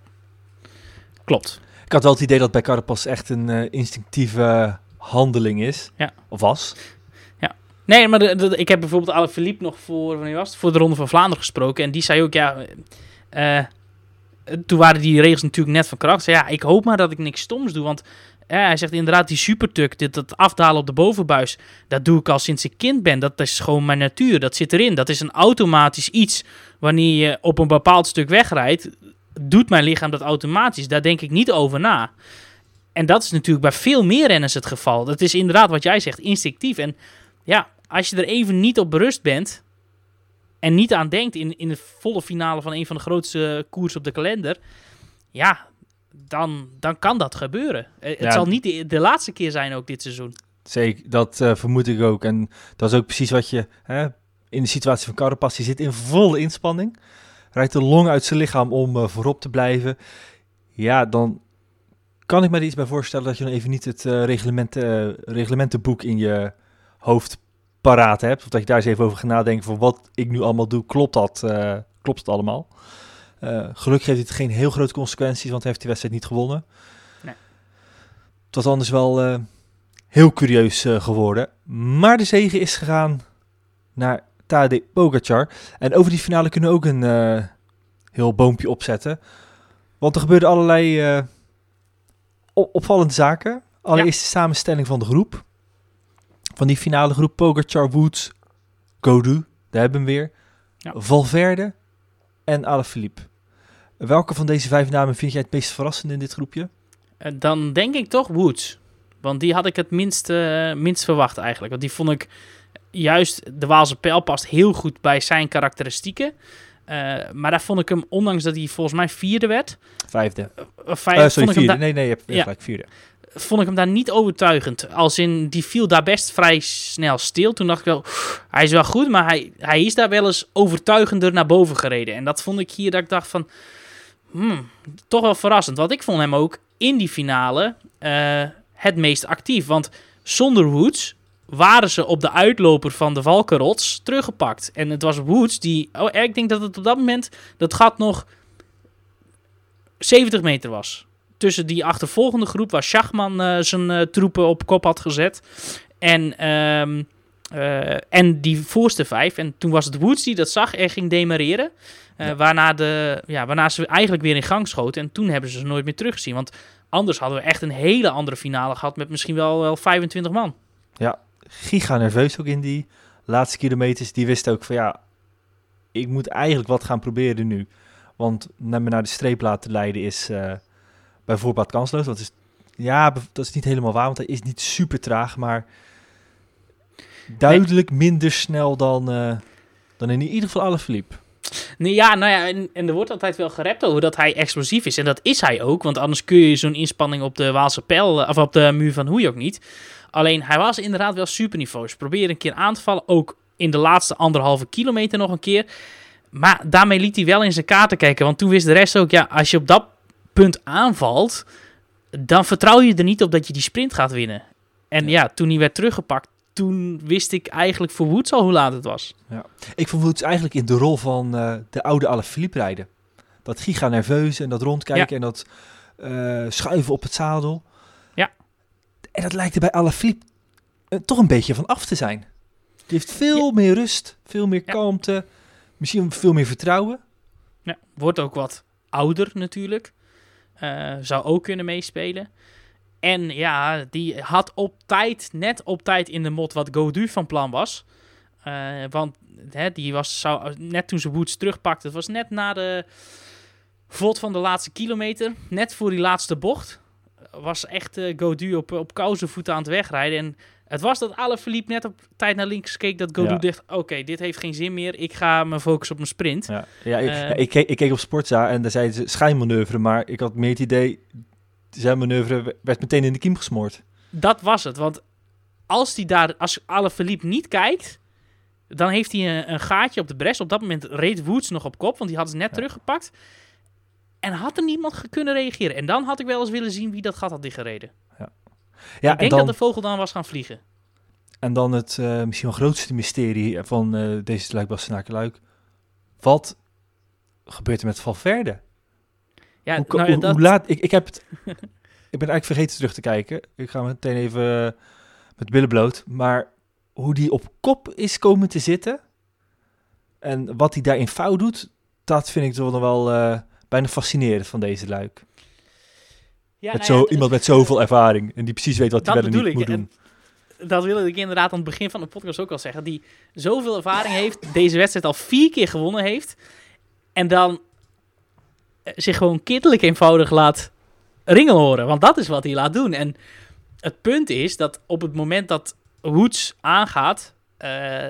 klopt. Ik had wel het idee dat bij Carapaz echt een uh, instinctieve handeling is. Ja. Of was. Nee, maar de, de, ik heb bijvoorbeeld Alaphilippe nog voor, wanneer was het? voor de Ronde van Vlaanderen gesproken. En die zei ook, ja... Uh, toen waren die regels natuurlijk net van kracht. Zei, ja, ik hoop maar dat ik niks stoms doe. Want uh, hij zegt inderdaad, die supertuk, dit, dat afdalen op de bovenbuis... dat doe ik al sinds ik kind ben. Dat is gewoon mijn natuur. Dat zit erin. Dat is een automatisch iets. Wanneer je op een bepaald stuk wegrijdt... doet mijn lichaam dat automatisch. Daar denk ik niet over na. En dat is natuurlijk bij veel meer renners het geval. Dat is inderdaad wat jij zegt, instinctief. En... ja, als je er even niet op berust bent en niet aan denkt in, in de volle finale van een van de grootste koers op de kalender, ja, dan, dan kan dat gebeuren. Uh, het Ja. zal niet de, de laatste keer zijn ook dit seizoen. Zeker, dat uh, vermoed ik ook. En dat is ook precies wat je hè, in de situatie van Carapaz, die zit in volle inspanning. Rijdt de long uit zijn lichaam om uh, voorop te blijven. Ja, dan kan ik me er iets bij voorstellen dat je dan even niet het uh, reglement, uh, reglementenboek in je hoofd paraat hebt. Of dat je daar eens even over gaat nadenken van wat ik nu allemaal doe. Klopt dat? Uh, klopt het allemaal? Uh, gelukkig heeft het geen heel grote consequenties, want hij heeft die wedstrijd niet gewonnen. Nee. Het was anders wel uh, heel curieus uh, geworden. Maar de zege is gegaan naar Tadej Pogačar. En over die finale kunnen we ook een uh, heel boompje opzetten. Want er gebeurden allerlei uh, opvallende zaken. Allereerst ja. de samenstelling van de groep. Van die finale groep Pogačar, Woods, Gaudu, daar hebben we hem weer. Ja. Valverde en Alaphilippe. Welke van deze vijf namen vind jij het meest verrassend in dit groepje? Uh, dan denk ik toch Woods. Want die had ik het minst, uh, minst verwacht eigenlijk. Want die vond ik juist, de Waalse Pijl past heel goed bij zijn karakteristieken. Uh, maar daar vond ik hem, ondanks dat hij volgens mij vierde werd. Vijfde. Uh, vijfde uh, sorry, vierde. Da- nee, nee, je hebt ja. gelijk, vierde. Vond ik hem daar niet overtuigend. Als in, die viel daar best vrij snel stil. Toen dacht ik wel, hij is wel goed, maar hij, hij is daar wel eens overtuigender naar boven gereden. En dat vond ik hier, dat ik dacht van, hmm, toch wel verrassend. Want ik vond hem ook in die finale uh, het meest actief. Want zonder Woods waren ze op de uitloper van de Valkenrots teruggepakt. En het was Woods die, oh, ik denk dat het op dat moment, dat gat nog zeventig meter was. Tussen die achtervolgende groep waar Schachman uh, zijn uh, troepen op kop had gezet. En, um, uh, en die voorste vijf. En toen was het Woods die dat zag en ging demareren. Uh, ja. waarna, de, ja, waarna ze eigenlijk weer in gang schoten. En toen hebben ze ze nooit meer teruggezien. Want anders hadden we echt een hele andere finale gehad met misschien wel, wel vijfentwintig man. Ja, giga nerveus ook in die laatste kilometers. Die wist ook van ja, ik moet eigenlijk wat gaan proberen nu. Want naar me naar de streep laten leiden is uh, bij voorbaat kansloos. Dat is, ja, dat is niet helemaal waar, want hij is niet super traag, maar duidelijk nee. minder snel dan, uh, dan in ieder geval Alaphilippe. Nee, ja, nou ja, en, en er wordt altijd wel gerept over dat hij explosief is. En dat is hij ook, want anders kun je zo'n inspanning op de Waalse Pijl, of op de muur van Hoei ook niet. Alleen, hij was inderdaad wel superniveaus. Probeerde een keer aan te vallen, ook in de laatste anderhalve kilometer nog een keer. Maar daarmee liet hij wel in zijn kaarten kijken, want toen wist de rest ook, ja, als je op dat punt aanvalt, dan vertrouw je er niet op dat je die sprint gaat winnen. En ja, toen hij werd teruggepakt, toen wist ik eigenlijk voor Woods al hoe laat het was. Ja. Ik vond Woods eigenlijk in de rol van uh, de oude Alaphilippe rijden. Dat giga nerveus en dat rondkijken ja. en dat uh, schuiven op het zadel. Ja. En dat lijkt er bij Alaphilippe uh, toch een beetje van af te zijn. Die heeft veel ja. meer rust, veel meer ja. kalmte, misschien veel meer vertrouwen. Ja, wordt ook wat ouder natuurlijk. Uh, zou ook kunnen meespelen. En ja, die had op tijd, net op tijd in de mot wat Gaudu van plan was. Uh, want hè, die was, zou, net toen ze Woods terugpakte, het was net na de vod van de laatste kilometer, net voor die laatste bocht, was echt uh, Gaudu op, op kousenvoeten aan het wegrijden. En het was dat Alaphilippe net op tijd naar links keek, dat Gaudu ja. dacht, oké, okay, dit heeft geen zin meer, ik ga me focussen op mijn sprint. Ja, ja, ik, uh, ja ik, keek, ik keek op Sportza en daar zeiden ze schijnmanoeuvre, maar ik had meer het idee, zijn manoeuvre werd meteen in de kiem gesmoord. Dat was het, want als hij daar, als Alaphilippe niet kijkt, dan heeft hij een, een gaatje op de bres. Op dat moment reed Woods nog op kop, want die hadden ze net ja. teruggepakt. En had er niemand kunnen reageren. En dan had ik wel eens willen zien wie dat gat had dichtgereden. Ja. Ja, ik denk dan, dat de vogel dan was gaan vliegen. En dan het uh, misschien wel grootste mysterie van uh, deze Luik-Bastenaken-Luik. Wat gebeurt er met Valverde? Ja, hoe, nou ja, hoe, dat... hoe laat? Ik, ik, heb het, ik ben eigenlijk vergeten terug te kijken. Ik ga meteen even uh, met billen bloot. Maar hoe die op kop is komen te zitten en wat hij daarin fout doet, dat vind ik toch nog wel uh, bijna fascinerend van deze Luik. Ja, met nou ja, zo, iemand met zoveel ervaring en die precies weet wat hij wel en niet ik. moet doen. En dat wilde ik inderdaad aan het begin van de podcast ook al zeggen. Die zoveel ervaring heeft, deze wedstrijd al vier keer gewonnen heeft en dan zich gewoon kinderlijk eenvoudig laat ringelhoren. Want dat is wat hij laat doen. En het punt is dat op het moment dat Woods aangaat, uh,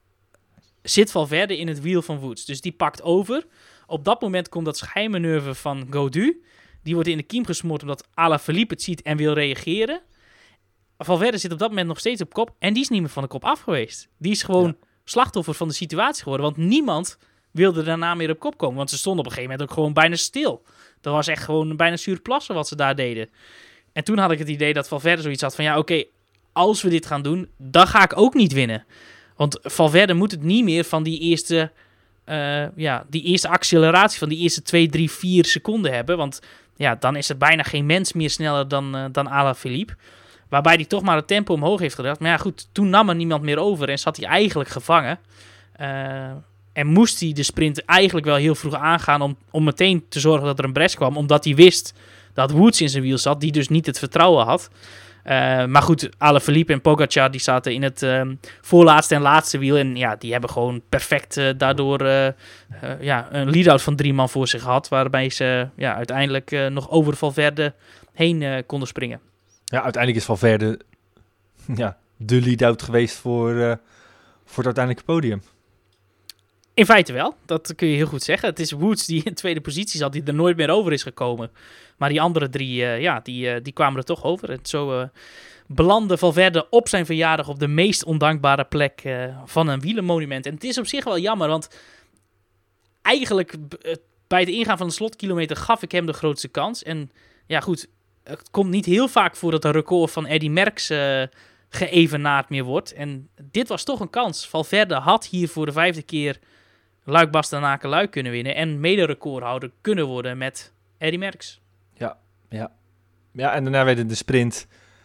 zit Valverde in het wiel van Woods. Dus die pakt over. Op dat moment komt dat schijnmanoeuvre van Gaudu. Die wordt in de kiem gesmoord omdat Alaphilippe het ziet en wil reageren. Valverde zit op dat moment nog steeds op kop en die is niet meer van de kop af geweest. Die is gewoon ja. slachtoffer van de situatie geworden, want niemand wilde daarna meer op kop komen. Want ze stonden op een gegeven moment ook gewoon bijna stil. Dat was echt gewoon bijna zuurplassen wat ze daar deden. En toen had ik het idee dat Valverde zoiets had van ja, oké, okay, als we dit gaan doen, dan ga ik ook niet winnen. Want Valverde moet het niet meer van die eerste, uh, ja, die eerste acceleratie van die eerste twee, drie, vier seconden hebben. Want ja, dan is er bijna geen mens meer sneller dan, uh, dan Alaphilippe. Waarbij hij toch maar het tempo omhoog heeft gebracht. Maar ja, goed, toen nam er niemand meer over en zat hij eigenlijk gevangen. Uh, en moest hij de sprint eigenlijk wel heel vroeg aangaan om, om meteen te zorgen dat er een bres kwam. Omdat hij wist dat Woods in zijn wiel zat, die dus niet het vertrouwen had. Uh, maar goed, Alaphilippe en Pogacar die zaten in het um, voorlaatste en laatste wiel. En ja, die hebben gewoon perfect uh, daardoor uh, uh, ja, een lead-out van drie man voor zich gehad. Waarbij ze uh, ja, uiteindelijk uh, nog over Valverde heen uh, konden springen. Ja, uiteindelijk is Valverde ja, de lead-out geweest voor, uh, voor het uiteindelijke podium. In feite wel, dat kun je heel goed zeggen. Het is Woods die in tweede positie zat, die er nooit meer over is gekomen. Maar die andere drie, uh, ja, die, uh, die kwamen er toch over. En zo uh, belandde Valverde op zijn verjaardag op de meest ondankbare plek uh, van een wielermonument. En het is op zich wel jammer, want eigenlijk uh, bij het ingaan van de slotkilometer gaf ik hem de grootste kans. En ja goed, het komt niet heel vaak voor dat een record van Eddy Merckx uh, geëvenaard meer wordt. En dit was toch een kans. Valverde had hier voor de vijfde keer Luik-Bastenaken-Luik kunnen winnen en mede-recordhouder kunnen worden met Eddy Merckx. Ja, ja. Ja, en daarna werd het de sprint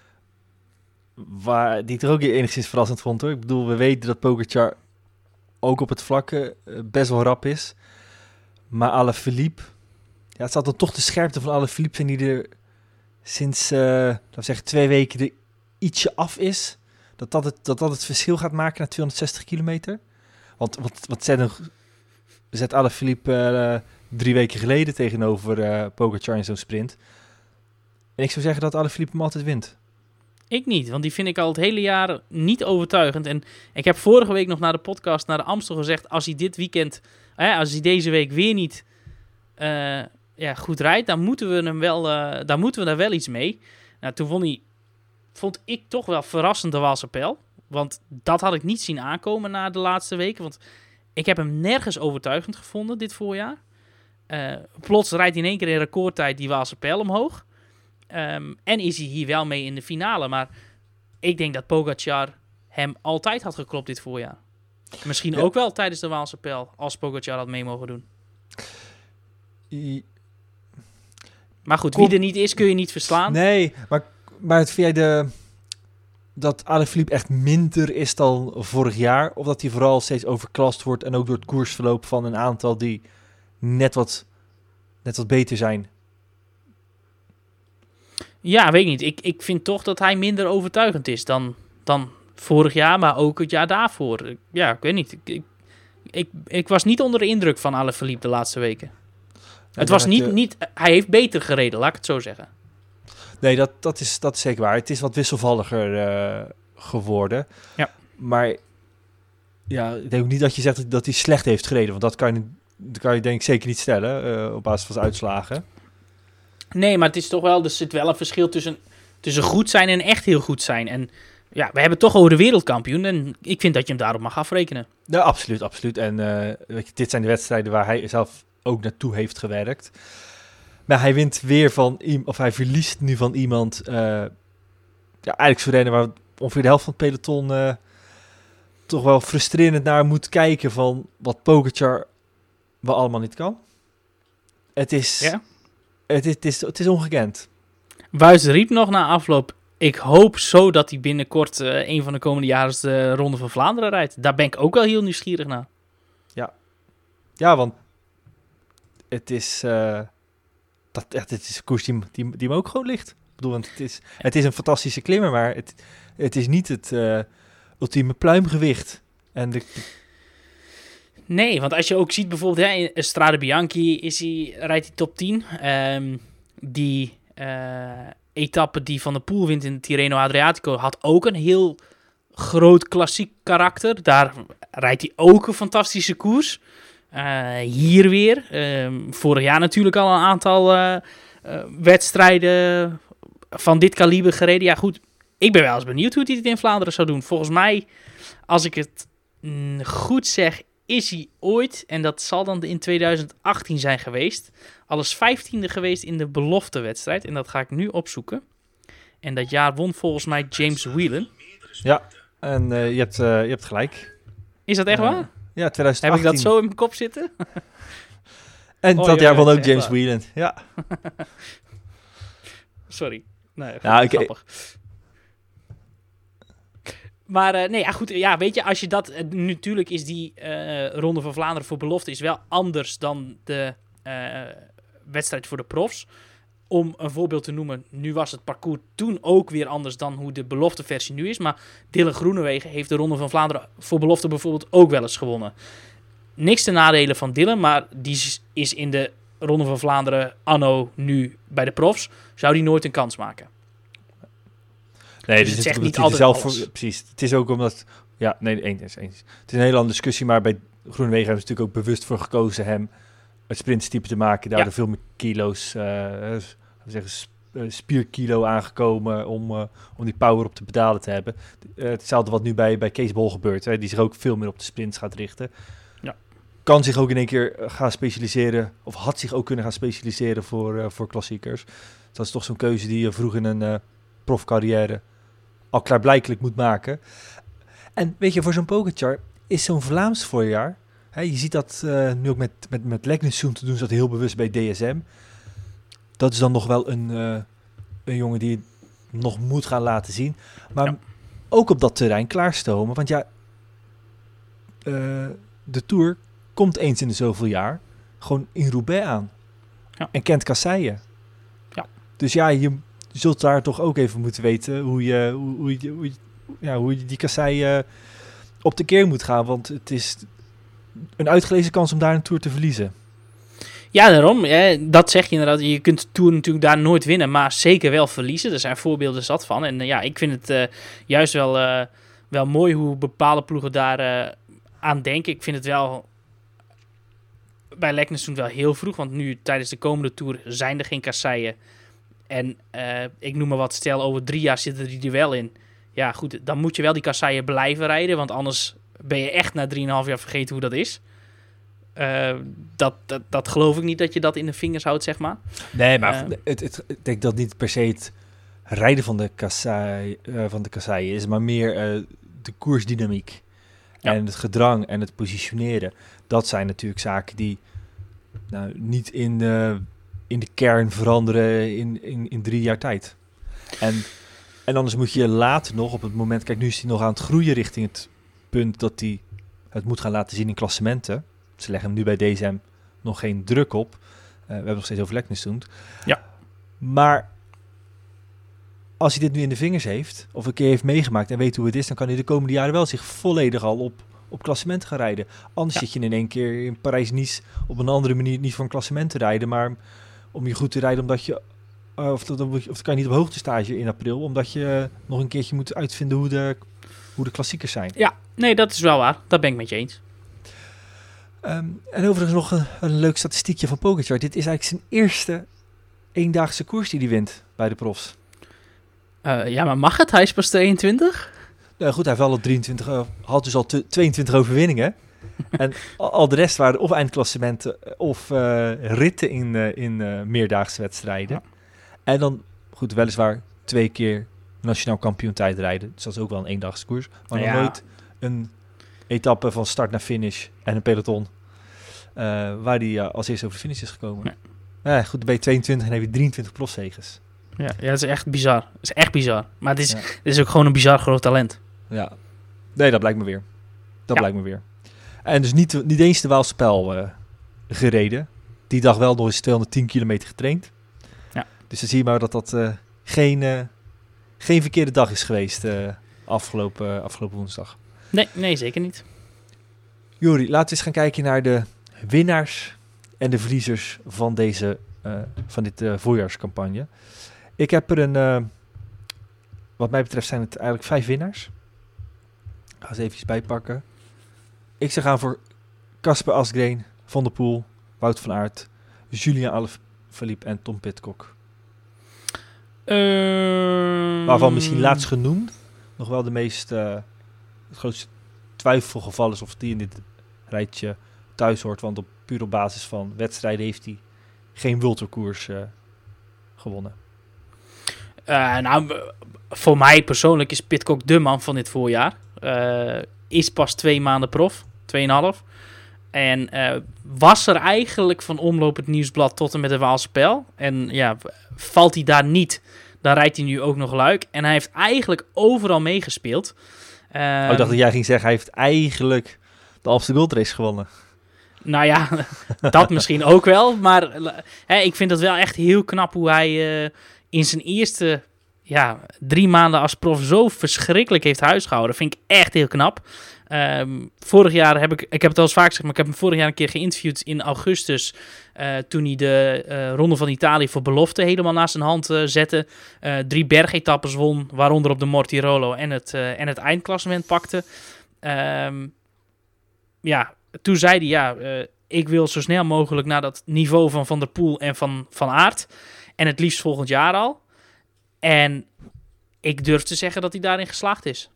waar, die ik er ook enigszins verrassend vond, hoor. Ik bedoel, we weten dat Pogacar ook op het vlakke uh, best wel rap is. Maar Alaphilippe, ja, het zat dan toch de scherpte van Alaphilippe zijn die er sinds, uh, laten we zeggen, twee weken er ietsje af is. Dat dat het, dat dat het verschil gaat maken na tweehonderdzestig kilometer. Want wat, wat zet, zet Alaphilippe uh, drie weken geleden tegenover uh, Pogacar in zo'n sprint. En ik zou zeggen dat Alaphilippe hem altijd wint. Ik niet, want die vind ik al het hele jaar niet overtuigend. En ik heb vorige week nog naar de podcast naar de Amstel gezegd, als hij dit weekend, eh, als hij deze week weer niet uh, ja, goed rijdt, dan moeten we hem wel, uh, dan moeten we daar wel iets mee. Nou, toen won hij, vond ik toch wel verrassend de Waalse Pijl. Want dat had ik niet zien aankomen na de laatste weken. Want ik heb hem nergens overtuigend gevonden dit voorjaar. Uh, plots rijdt hij in één keer in recordtijd die Waalse Pijl omhoog. Um, en is hij hier wel mee in de finale. Maar ik denk dat Pogacar hem altijd had geklopt dit voorjaar. Misschien ja. ook wel tijdens de Waalse Pijl, als Pogacar had mee mogen doen. I... Maar goed, Kom... wie er niet is, kun je niet verslaan. Nee, maar, maar vind jij de... dat Alaphilippe echt minder is dan vorig jaar? Of dat hij vooral steeds overklast wordt en ook door het koersverloop van een aantal die net wat, net wat beter zijn? Ja, weet ik niet. Ik, ik vind toch dat hij minder overtuigend is dan, dan vorig jaar, maar ook het jaar daarvoor. Ja, ik weet niet. Ik, ik, ik, ik was niet onder de indruk van Alaphilippe de laatste weken. Ja, het was niet, je... niet... Hij heeft beter gereden, laat ik het zo zeggen. Nee, dat, dat, is, dat is zeker waar. Het is wat wisselvalliger uh, geworden. Ja. Maar ja, ik denk ook niet dat je zegt dat hij slecht heeft gereden. Want dat kan je, dat kan je denk ik zeker niet stellen uh, op basis van zijn uitslagen. Nee, maar het is toch wel, er zit wel een verschil tussen, tussen goed zijn en echt heel goed zijn. En ja, we hebben het toch over de wereldkampioen. En ik vind dat je hem daarop mag afrekenen. Ja, absoluut, absoluut. En uh, weet je, dit zijn de wedstrijden waar hij zelf ook naartoe heeft gewerkt. Maar hij wint weer van iemand, of hij verliest nu van iemand. Uh, ja, eigenlijk zo'n renner waar ongeveer de helft van het peloton uh, toch wel frustrerend naar moet kijken van wat Pogacar wel allemaal niet kan. Het is, ja? het is, het is, het is ongekend. Wuijs riep nog na afloop, ik hoop zo dat hij binnenkort uh, een van de komende jaren de Ronde van Vlaanderen rijdt. Daar ben ik ook wel heel nieuwsgierig naar. Ja, ja, want het is... Uh, Dat, echt, het is een koers die, die, die me ook gewoon ligt. Ik bedoel, want het is, het is een fantastische klimmer, maar het, het is niet het uh, ultieme pluimgewicht. En de, de... Nee, want als je ook ziet bijvoorbeeld, hè, in Strade Bianchi is hij, rijdt hij top tien. Um, die uh, etappe die Van der Poel wint in Tirreno Adriatico had ook een heel groot klassiek karakter. Daar rijdt hij ook een fantastische koers. Uh, hier weer. Uh, vorig jaar natuurlijk al een aantal uh, uh, wedstrijden van dit kaliber gereden. Ja goed, ik ben wel eens benieuwd hoe hij het in Vlaanderen zou doen. Volgens mij, als ik het mm, goed zeg, is hij ooit, en dat zal dan in tweeduizend achttien zijn geweest, alles vijftiende geweest in de beloftewedstrijd. En dat ga ik nu opzoeken. En dat jaar won volgens mij James Whelan. Ja, en uh, je, hebt, uh, je hebt gelijk. Is dat echt Uh, waar? Ja, twintig achttien. Heb ik dat zo in mijn kop zitten? En Oh, dat ja, jaar won ja, ook echt James waar. Whelan. Ja. Sorry. Nee, goed, Nou, ik- grappig. Maar uh, nee, ja, goed, ja, weet je, als je dat... Uh, natuurlijk is die uh, Ronde van Vlaanderen voor belofte is wel anders dan de uh, wedstrijd voor de profs. Om een voorbeeld te noemen, nu was het parcours toen ook weer anders dan hoe de belofte versie nu is. Maar Dylan Groenewegen heeft de Ronde van Vlaanderen voor belofte bijvoorbeeld ook wel eens gewonnen. Niks ten nadele van Dylan, maar die is in de Ronde van Vlaanderen anno nu bij de profs. Zou die nooit een kans maken. Nee, Dus dus het het zegt is niet niet altijd zelf alles. voor, precies. Het is ook omdat, ja, nee, eens, eens. Het is een hele andere discussie, maar bij Groenewegen hebben ze natuurlijk ook bewust voor gekozen hem het sprintstype te maken. Daar Ja. er veel meer kilo's, uh, we zeggen sp- uh, spierkilo aangekomen om, uh, om die power op de pedalen te hebben. Uh, hetzelfde wat nu bij, bij Kees Bol gebeurt, hè, die zich ook veel meer op de sprints gaat richten. Ja. Kan zich ook in één keer gaan specialiseren, of had zich ook kunnen gaan specialiseren voor, uh, voor klassiekers. Dat is toch zo'n keuze die je vroeg in een uh, profcarrière al klaarblijkelijk moet maken. En weet je, voor zo'n Pogacar is zo'n Vlaams voorjaar... Hè, je ziet dat uh, nu ook met, met, met Leknessoen te doen, ze dat heel bewust bij D S M. Dat is dan nog wel een, uh, een jongen die het nog moet gaan laten zien. Maar Ja. ook op dat terrein klaarstomen. Want ja, uh, de Tour komt eens in de zoveel jaar gewoon in Roubaix aan. Ja. En kent Kasseien. Ja. Dus ja, je zult daar toch ook even moeten weten hoe je, hoe, hoe je, hoe je, ja, hoe je die kasseien op de keer moet gaan. Want het is een uitgelezen kans om daar een Tour te verliezen. Ja, daarom. Ja, dat zeg je inderdaad. Je kunt de Tour natuurlijk daar nooit winnen, maar zeker wel verliezen. Er zijn voorbeelden zat van. En uh, ja, ik vind het uh, juist wel, uh, wel mooi hoe bepaalde ploegen daar uh, aan denken. Ik vind het wel bij Leknessoen wel heel vroeg, want nu tijdens de komende Tour zijn er geen kasseien. En uh, ik noem maar wat, stel over drie jaar zitten die er wel in. Ja goed, dan moet je wel die kasseien blijven rijden, want anders ben je echt na drieënhalf jaar vergeten hoe dat is. Uh, dat, dat, dat geloof ik niet dat je dat in de vingers houdt, zeg maar. Nee, maar Uh, het, het, ik denk dat niet per se het rijden van de kassei, uh, van de kasseien is, maar meer uh, de koersdynamiek. Ja. En het gedrang en het positioneren. Dat zijn natuurlijk zaken die nou, niet in de, in de kern veranderen in, in, in drie jaar tijd. En, en anders moet je later nog op het moment... Kijk, nu is hij nog aan het groeien richting het punt dat hij het moet gaan laten zien in klassementen. Ze leggen hem nu bij D S M nog geen druk op. Uh, we hebben nog steeds over Leknessoen. Ja. Maar als hij dit nu in de vingers heeft, of een keer heeft meegemaakt en weet hoe het is, dan kan hij de komende jaren wel zich volledig al op, op klassement gaan rijden. Anders Ja. zit je in één keer in Parijs-Nice op een andere manier niet voor een klassement te rijden, maar om je goed te rijden omdat je, uh, of, dat, of dat kan je niet op hoogtestage in april, omdat je uh, nog een keertje moet uitvinden hoe de, hoe de klassiekers zijn. Ja, nee, dat is wel waar. Dat ben ik met je eens. Um, en overigens nog een, een leuk statistiekje van Pogacar. Dit is eigenlijk zijn eerste eendaagse koers die hij wint bij de profs. Uh, ja, maar mag het? Hij is pas tweeëntwintig? Nou goed, hij heeft wel al drieëntwintig, uh, had dus al te, tweeëntwintig overwinningen. En al, al de rest waren of eindklassementen of uh, ritten in, uh, in uh, meerdaagse wedstrijden. Ja. En dan, goed, weliswaar twee keer nationaal kampioen tijdrijden. Dus dat is ook wel een eendaagse koers. Maar nog ja. nooit een etappe van start naar finish en een peloton. Uh, waar hij uh, als eerste over de finish is gekomen. Ja. Uh, goed, dan ben je tweeëntwintig en heb je drieëntwintig profzeges. Ja, ja, dat is echt bizar. Dat is echt bizar. Maar het is, ja. het is ook gewoon een bizar groot talent. Ja. Nee, dat blijkt me weer. Dat ja. blijkt me weer. En dus niet, niet eens de Waalse Pijl uh, gereden. Die dag wel nog eens tweehonderdtien kilometer getraind. Ja. Dus dan zie je maar dat dat uh, geen, uh, geen verkeerde dag is geweest uh, afgelopen, uh, afgelopen woensdag. Nee, nee, zeker niet. Jori, laten we eens gaan kijken naar de winnaars en de verliezers van, deze, uh, van dit uh, voorjaarscampagne. Ik heb er een, uh, wat mij betreft zijn het eigenlijk vijf winnaars. Ik ga ze even bijpakken. Ik zou gaan voor Casper Asgreen, Van der Poel, Wout van Aert, Julien Alaphilippe en Tom Pidcock. Uh, Waarvan misschien laatst genoemd nog wel de meest, uh, het grootste twijfelgeval is of die in dit rijtje thuis hoort. Want op puur op basis van wedstrijden heeft hij geen World-tourkoers uh, gewonnen. Uh, nou, voor mij persoonlijk is Pidcock de man van dit voorjaar. Uh, is pas twee maanden prof, tweeënhalf. En uh, was er eigenlijk van Omloop het Nieuwsblad tot en met de Waalse Pijl. En ja, valt hij daar niet, dan rijdt hij nu ook nog Luik. En hij heeft eigenlijk overal meegespeeld. Um, oh, ik dacht dat jij ging zeggen, hij heeft eigenlijk de Amsterdam Gold Race gewonnen. Nou ja, dat misschien ook wel. Maar hè, ik vind het wel echt heel knap hoe hij uh, in zijn eerste ja, drie maanden als prof zo verschrikkelijk heeft huisgehouden. Vind ik echt heel knap. Um, vorig jaar heb ik, ik heb het al eens vaak gezegd, maar ik heb hem vorig jaar een keer geïnterviewd in augustus. Uh, toen hij de uh, Ronde van Italië voor belofte helemaal naast zijn hand uh, zette. Uh, drie bergetappes won, waaronder op de Mortirolo en het, uh, en het eindklassement pakte. Um, ja, toen zei hij, ja, uh, ik wil zo snel mogelijk naar dat niveau van Van der Poel en van Van Aert. En het liefst volgend jaar al. En ik durf te zeggen dat hij daarin geslaagd is.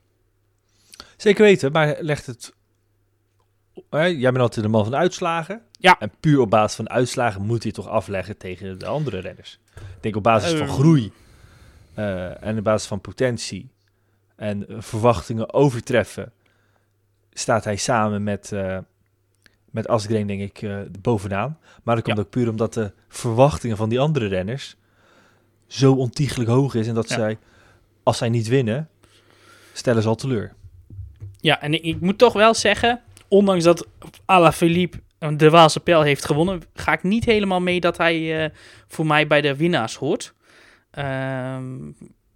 Zeker weten, maar legt het... Hè, jij bent altijd de man van de uitslagen. Ja. En puur op basis van de uitslagen moet hij toch afleggen tegen de andere renners. Ik denk op basis Uh, van groei uh, en op basis van potentie en uh, verwachtingen overtreffen, staat hij samen met, uh, met Asgreen, denk ik, uh, bovenaan. Maar dat komt Ja. ook puur omdat de verwachtingen van die andere renners zo ontiegelijk hoog is en dat Ja. zij, als zij niet winnen, stellen ze al teleur. Ja, en ik, ik moet toch wel zeggen, ondanks dat Alaphilippe de Waalse Pijl heeft gewonnen, ga ik niet helemaal mee dat hij uh, voor mij bij de winnaars hoort. Um,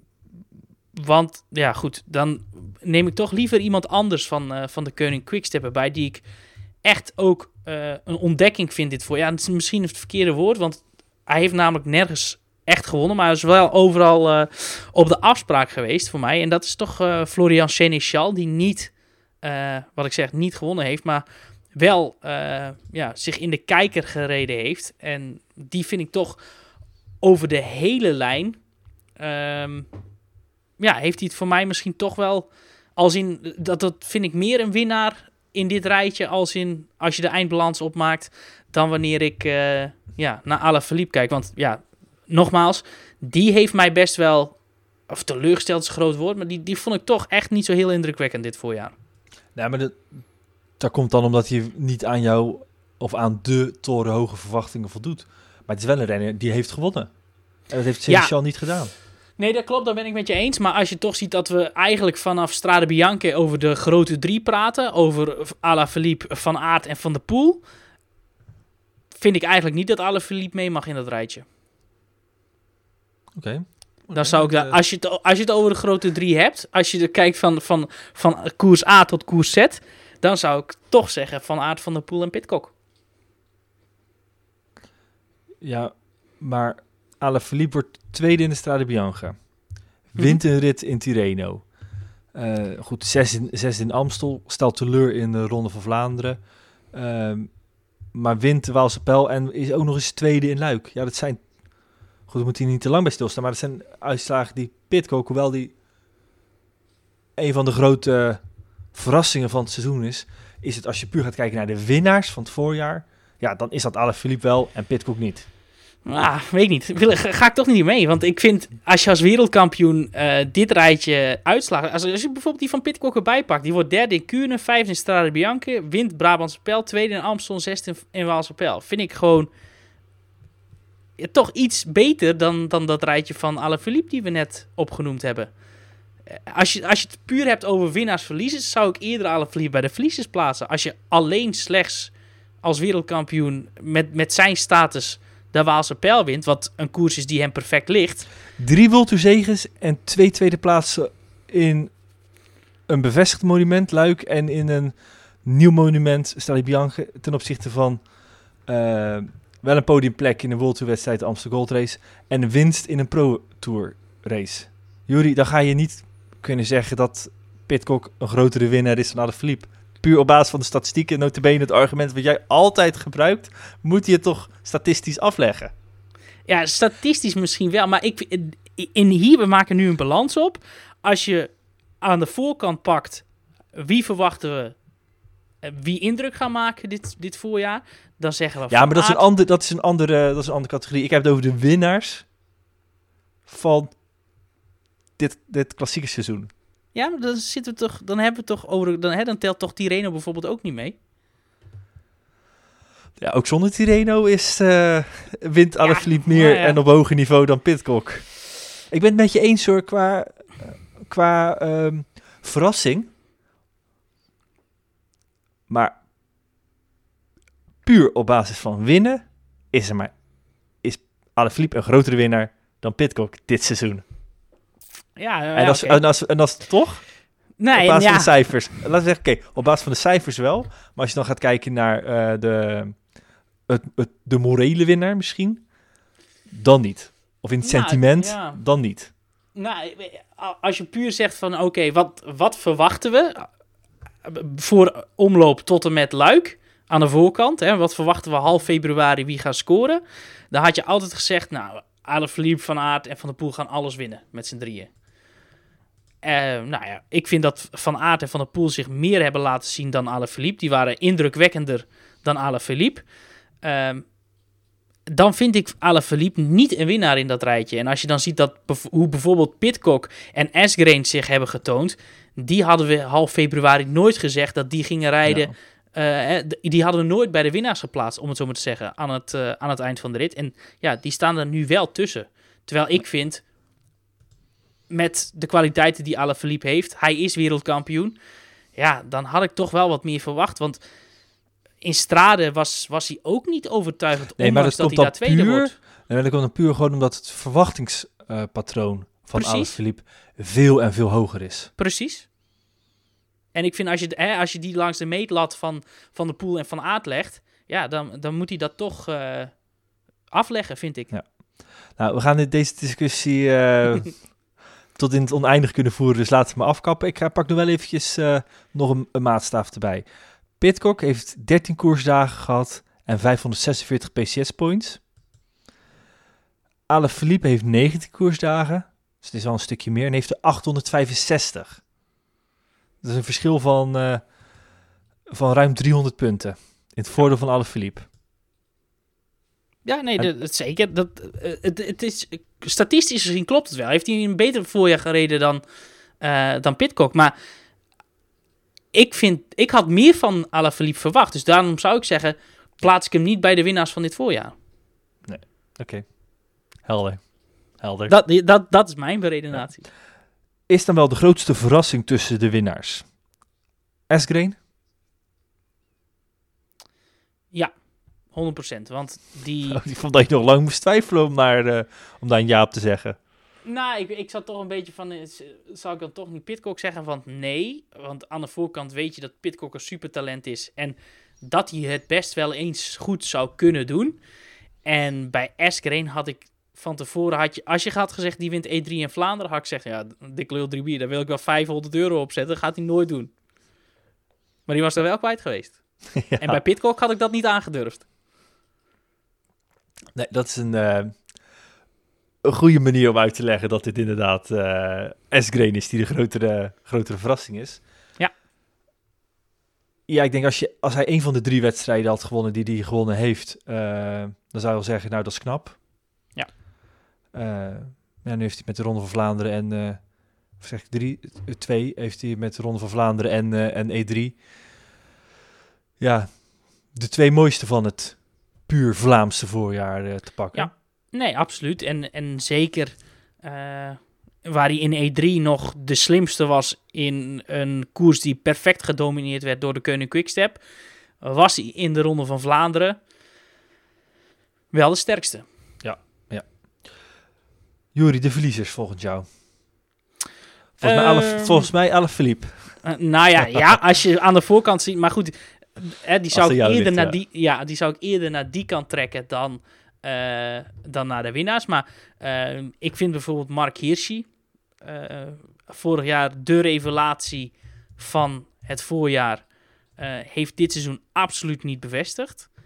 want, ja goed, dan neem ik toch liever iemand anders van, uh, van de Koning Quickstep erbij, die ik echt ook uh, een ontdekking vind dit voor. Ja, het is misschien het verkeerde woord, want hij heeft namelijk nergens echt gewonnen, maar hij is wel overal uh, op de afspraak geweest voor mij. En dat is toch uh, Florian Sénéchal, die niet, uh, wat ik zeg, niet gewonnen heeft, maar wel uh, ja, zich in de kijker gereden heeft. En die vind ik toch over de hele lijn, um, ja, heeft hij het voor mij misschien toch wel, als in, dat, dat vind ik meer een winnaar in dit rijtje, als in, als je de eindbalans opmaakt, dan wanneer ik uh, ja, naar Alaphilippe kijk. Want ja, nogmaals, die heeft mij best wel, of teleurgesteld is een groot woord, maar die, die vond ik toch echt niet zo heel indrukwekkend dit voorjaar. Nou, maar de, dat komt dan omdat hij niet aan jou of aan de torenhoge verwachtingen voldoet. Maar het is wel een renner die heeft gewonnen. En dat heeft Sénéchal Ja. niet gedaan. Nee, dat klopt, daar ben ik met je eens. Maar als je toch ziet dat we eigenlijk vanaf Strade Bianche over de grote drie praten, over Alaphilippe, Van Aert en Van der Poel, vind ik eigenlijk niet dat Alaphilippe mee mag in dat rijtje. Oké. Okay. Dan zou ik daar, als je het, als je het over de grote drie hebt, als je er kijkt van, van, van koers A tot koers Z, dan zou ik toch zeggen Van Aert, Van der Poel en Pidcock. Ja, maar Alaphilippe wordt tweede in de Strade Bianche. Wint een rit in Tirreno. Uh, goed, zes in, zes in Amstel. Stelt teleur in de Ronde van Vlaanderen. Uh, maar wint de Waalse Pijl en is ook nog eens tweede in Luik. Ja, dat zijn... Goed, daar moet hij niet te lang bij stilstaan. Maar dat zijn uitslagen die Pidcock, hoewel die een van de grote verrassingen van het seizoen is, is het als je puur gaat kijken naar de winnaars van het voorjaar, ja, dan is dat Alaphilippe wel en Pidcock niet. Ah, weet ik niet. Wil, ga ik toch niet mee. Want ik vind, als je als wereldkampioen uh, dit rijtje uitslaat, als, als je bijvoorbeeld die van Pidcock erbij pakt, die wordt derde in Kuurne, vijfde in Strade Bianche, wint Brabantse Pijl, tweede in Amstel, zesde in Waalse Pijl. Vind ik gewoon ja, toch iets beter dan, dan dat rijtje van Alaphilippe die we net opgenoemd hebben. Als je, als je het puur hebt over winnaars-verliezers, zou ik eerder Alaphilippe bij de verliezers plaatsen. Als je alleen slechts als wereldkampioen met, met zijn status de Waalse Pijl wint, wat een koers is die hem perfect ligt. Drie World Tour zeges en twee tweede plaatsen in een bevestigd monument, Luik, en in een nieuw monument, Strade Bianche, ten opzichte van uh, wel een podiumplek in een World Tour wedstrijd, de Amsterdam Gold Race, en een winst in een Pro Tour race. Juri, dan ga je niet kunnen zeggen dat Pidcock een grotere winnaar is dan Alaphilippe. Puur op basis van de statistieken, notabene het argument wat jij altijd gebruikt, moet je het toch statistisch afleggen? Ja, statistisch misschien wel, maar ik, in hier, we maken nu een balans op. Als je aan de voorkant pakt, wie verwachten we, wie indruk gaan maken dit, dit voorjaar, dan zeggen we... Ja, Van maar dat is, een Aert- ander, dat, is een andere, dat is een andere categorie. Ik heb het over de winnaars van dit, dit klassieke seizoen. Ja, maar dan zitten we toch, dan hebben we toch over, dan, hè, dan telt toch Tirreno bijvoorbeeld ook niet mee. Ja, ook zonder Tirreno is, uh, wint Alaphilippe maar meer ja. en op hoger niveau dan Pidcock. Ik ben het met je eens hoor, qua, qua um, verrassing. Maar puur op basis van winnen is er maar is Alaphilippe een grotere winnaar dan Pidcock dit seizoen. Ja, ja en, als, okay. en, als, en als toch? Nee, op basis ja. van de cijfers. Laten we zeggen, oké, okay, op basis van de cijfers wel. Maar als je dan gaat kijken naar uh, de, het, het, de morele winnaar misschien, dan niet. Of in het nou, sentiment, ja. dan niet. Nou, als je puur zegt van oké, okay, wat, wat verwachten we voor omloop tot en met Luik aan de voorkant? Hè, wat verwachten we half februari wie gaat scoren? Dan had je altijd gezegd, nou, Alaphilippe, Van Aert en Van der Poel gaan alles winnen met z'n drieën. Uh, nou ja, ik vind dat Van Aert en Van der Poel zich meer hebben laten zien dan Alaphilippe. Die waren indrukwekkender dan Alaphilippe. Uh, dan vind ik Alaphilippe niet een winnaar in dat rijtje. En als je dan ziet dat bev- hoe bijvoorbeeld Pidcock en Asgreen zich hebben getoond, die hadden we half februari nooit gezegd dat die gingen rijden. Ja. Uh, die hadden we nooit bij de winnaars geplaatst, om het zo maar te zeggen, aan het, uh, aan het eind van de rit. En ja, die staan er nu wel tussen. Terwijl ik vind, met de kwaliteiten die Alaphilippe heeft, hij is wereldkampioen, ja, dan had ik toch wel wat meer verwacht. Want in Strade was, was hij ook niet overtuigend, nee, ondanks maar dat, dat hij daar tweede puur, wordt. Nee, dat komt dan puur gewoon omdat het verwachtingspatroon uh, van Precies. Alaphilippe veel en veel hoger is. Precies. En ik vind, als je, hè, als je die langs de meetlat van Van der Poel en Van Aert legt, ja, dan, dan moet hij dat toch uh, afleggen, vind ik. Ja. Nou, we gaan dit, deze discussie uh, tot in het oneindig kunnen voeren, dus laten we maar afkappen. Ik ga, pak nu wel eventjes uh, nog een, een maatstaaf erbij. Pidcock heeft dertien koersdagen gehad en vijfhonderdzesenveertig P C S-points. Alaphilippe heeft negentien koersdagen, dus het is al een stukje meer, en heeft er achthonderdvijfenzestig. Dat is een verschil van, uh, van ruim driehonderd punten in het voordeel van Alaphilippe. Ja, nee, dat, dat zeker. Dat, uh, het, het is, statistisch gezien klopt het wel. Heeft hij een beter voorjaar gereden dan, uh, dan Pidcock. Maar ik, vind, ik had meer van Alaphilippe verwacht. Dus daarom zou ik zeggen, plaats ik hem niet bij de winnaars van dit voorjaar. Nee, oké. Okay. Helder. Helder. Dat, dat, dat is mijn beredenatie. Ja. Is dan wel de grootste verrassing tussen de winnaars? Asgreen? Ja, honderd procent. Want die... Oh, ik vond dat je nog lang moest twijfelen om daar, uh, om daar een ja op te zeggen. Nou, ik, ik zat toch een beetje van... Zou ik dan toch niet Pidcock zeggen? Want nee, want aan de voorkant weet je dat Pidcock een supertalent is. En dat hij het best wel eens goed zou kunnen doen. En bij Asgreen had ik van tevoren... Had je, als je had gezegd, die wint E drie in Vlaanderen... had ik gezegd, ja, dikke lul drie bier, daar wil ik wel vijfhonderd euro op zetten. Dat gaat hij nooit doen. Maar die was er wel kwijt geweest. Ja. En bij Pidcock had ik dat niet aangedurfd. Nee, dat is een, uh, een goede manier om uit te leggen dat dit inderdaad uh, Asgreen is die de grotere, grotere verrassing is. Ja. Ja, ik denk als, je, als hij een van de drie wedstrijden had gewonnen die hij gewonnen heeft, uh, dan zou je wel zeggen, nou dat is knap. Ja. Uh, ja, nu heeft hij met de Ronde van Vlaanderen en, uh, of zeg ik drie, twee, heeft hij met de Ronde van Vlaanderen en, uh, en E drie. Ja, de twee mooiste van het puur Vlaamse voorjaar uh, te pakken. Ja, nee, absoluut. En, en zeker uh, waar hij in E drie nog de slimste was in een koers die perfect gedomineerd werd door de Koning Quickstep, was hij in de Ronde van Vlaanderen wel de sterkste. Ja, ja. Juri, de verliezers volgens jou? Volgens, uh, mij, alle, volgens mij Alaphilippe. Uh, nou ja, ja, als je aan de voorkant ziet, maar goed, hè, die, zou ik eerder ligt, naar ja. Die, ja, die zou ik eerder naar die kant trekken dan, uh, dan naar de winnaars. Maar uh, ik vind bijvoorbeeld Mark Hirschi, uh, vorig jaar de revelatie van het voorjaar, uh, heeft dit seizoen absoluut niet bevestigd.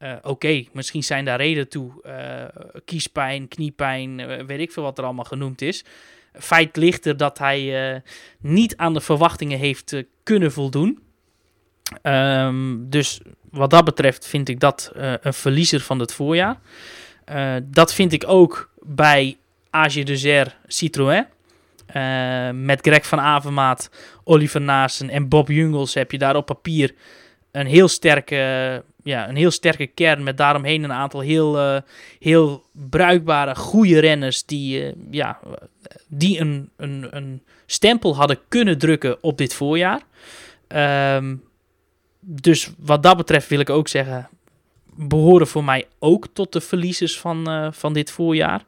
uh, oké, okay, misschien zijn daar redenen toe. Uh, kiespijn, kniepijn, uh, weet ik veel wat er allemaal genoemd is. Feit ligt er dat hij uh, niet aan de verwachtingen heeft uh, kunnen voldoen. Um, dus wat dat betreft vind ik dat uh, een verliezer van het voorjaar. Uh, dat vind ik ook bij A G Desert Citroën. Uh, met Greg van Avermaat, Oliver Naassen en Bob Jungels heb je daar op papier een heel sterke, ja, een heel sterke kern met daaromheen een aantal heel, uh, heel bruikbare, goede renners die, uh, ja, die een, een, een stempel hadden kunnen drukken op dit voorjaar. Um, dus wat dat betreft wil ik ook zeggen, behoren voor mij ook tot de verliezers van, uh, van dit voorjaar.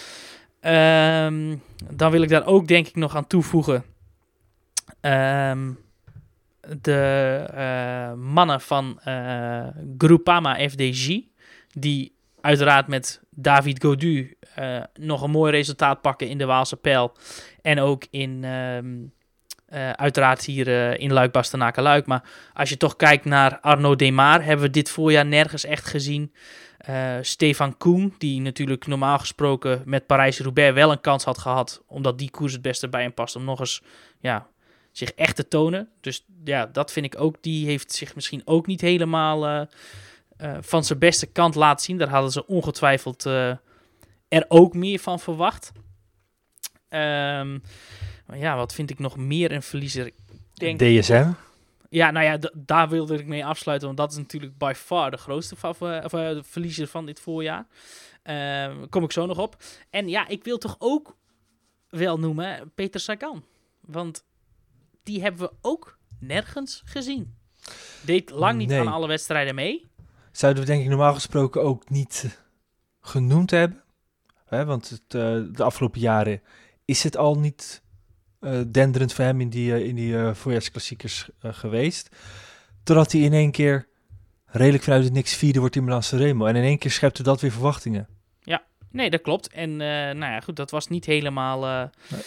Um, dan wil ik daar ook denk ik nog aan toevoegen um, de uh, mannen van uh, Groupama F D G, die uiteraard met David Gaudu uh, nog een mooi resultaat pakken in de Waalse Pijl en ook in um, uh, uiteraard hier uh, in Luik-Bastenaken-Luik. Maar als je toch kijkt naar Arnaud Démare, hebben we dit voorjaar nergens echt gezien. Uh, Stefan Koen, die natuurlijk normaal gesproken met Parijs-Roubaix wel een kans had gehad, omdat die koers het beste bij hem past, om nog eens ja, zich echt te tonen. Dus ja, dat vind ik ook. Die heeft zich misschien ook niet helemaal uh, uh, van zijn beste kant laten zien. Daar hadden ze ongetwijfeld uh, er ook meer van verwacht. Um, maar ja, wat vind ik nog meer een verliezer? Ik denk, D S M? Ja, nou ja, d- daar wilde ik mee afsluiten, want dat is natuurlijk by far de grootste fav- of, uh, de verliezer van dit voorjaar. Daar uh, kom ik zo nog op. En ja, ik wil toch ook wel noemen Peter Sagan. Want die hebben we ook nergens gezien. Deed lang niet nee. aan alle wedstrijden mee. Zouden we denk ik normaal gesproken ook niet genoemd hebben. Hè, want het, uh, de afgelopen jaren is het al niet uh, denderend voor hem in die, uh, in die uh, voorjaarsklassiekers uh, geweest. Totdat hij in één keer redelijk vanuit het niks vierde wordt in Milan-San Remo. En in één keer schepte dat weer verwachtingen. Ja, nee, dat klopt. En uh, nou ja, goed, dat was niet helemaal... Uh, nee.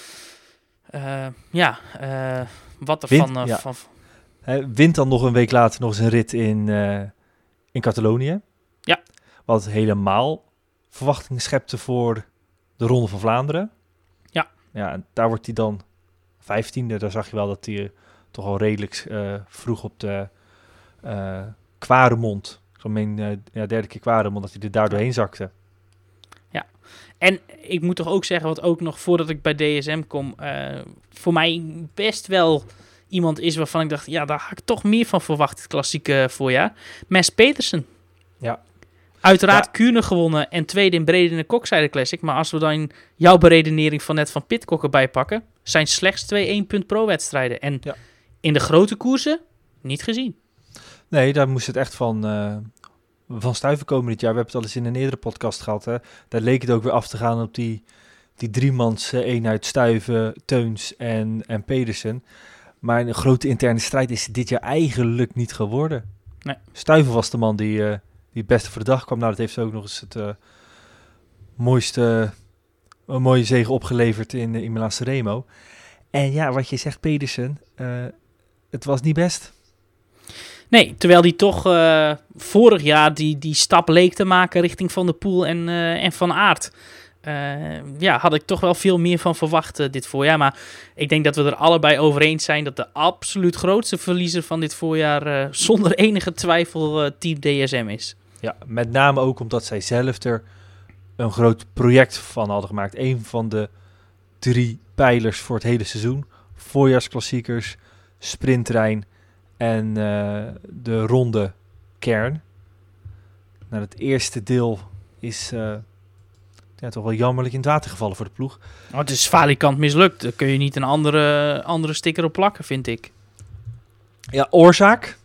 uh, ja, uh, wat er Wint, van... Uh, ja. van Hij wint dan nog een week later nog eens een rit in, uh, in Catalonië. Ja. Wat helemaal verwachtingen schepte voor de Ronde van Vlaanderen. Ja. Ja, en daar wordt hij dan vijftiende. Daar zag je wel dat hij uh, toch al redelijk uh, vroeg op de uh, Kwaremond, zo meen uh, ja, derde keer Kwaremond, dat hij er daar doorheen zakte. Ja, en ik moet toch ook zeggen, wat ook nog voordat ik bij D S M kom, uh, voor mij best wel iemand is waarvan ik dacht, ja, daar had ik toch meer van verwacht, het klassieke voorjaar. Mens Petersen. Ja. Uiteraard ja. Kuurne gewonnen en tweede in Brede in de Kokzijde Classic. Maar als we dan jouw beredenering van net van Pidcock erbij pakken, zijn slechts twee één-punt-pro-wedstrijden. En ja. in de grote koersen niet gezien. Nee, daar moest het echt van, uh, van stuiven komen dit jaar. We hebben het al eens in een eerdere podcast gehad. Hè. Daar leek het ook weer af te gaan op die, die driemans uh, eenheid Stuiven, Teuns en, en Pedersen. Maar een grote interne strijd is dit jaar eigenlijk niet geworden. Nee. Stuiven was de man die, uh, die het beste voor de dag kwam. Nou, dat heeft ook nog eens het uh, mooiste, een mooie zege opgeleverd in, in Milan-San Remo. En ja, wat je zegt, Pedersen, uh, het was niet best. Nee, terwijl hij toch uh, vorig jaar die, die stap leek te maken richting Van der Poel en, uh, en Van Aert. Uh, ja, had ik toch wel veel meer van verwacht uh, dit voorjaar. Maar ik denk dat we er allebei over eens zijn dat de absoluut grootste verliezer van dit voorjaar uh, zonder enige twijfel uh, Team D S M is. Ja, met name ook omdat zij zelf er een groot project van hadden gemaakt. Een van de drie pijlers voor het hele seizoen. Voorjaarsklassiekers, sprintrein en uh, de ronde kern. Nou, het eerste deel is uh, ja, toch wel jammerlijk in het water gevallen voor de ploeg. Oh, het is falikant mislukt. Daar kun je niet een andere, andere sticker op plakken, vind ik. Ja, oorzaak?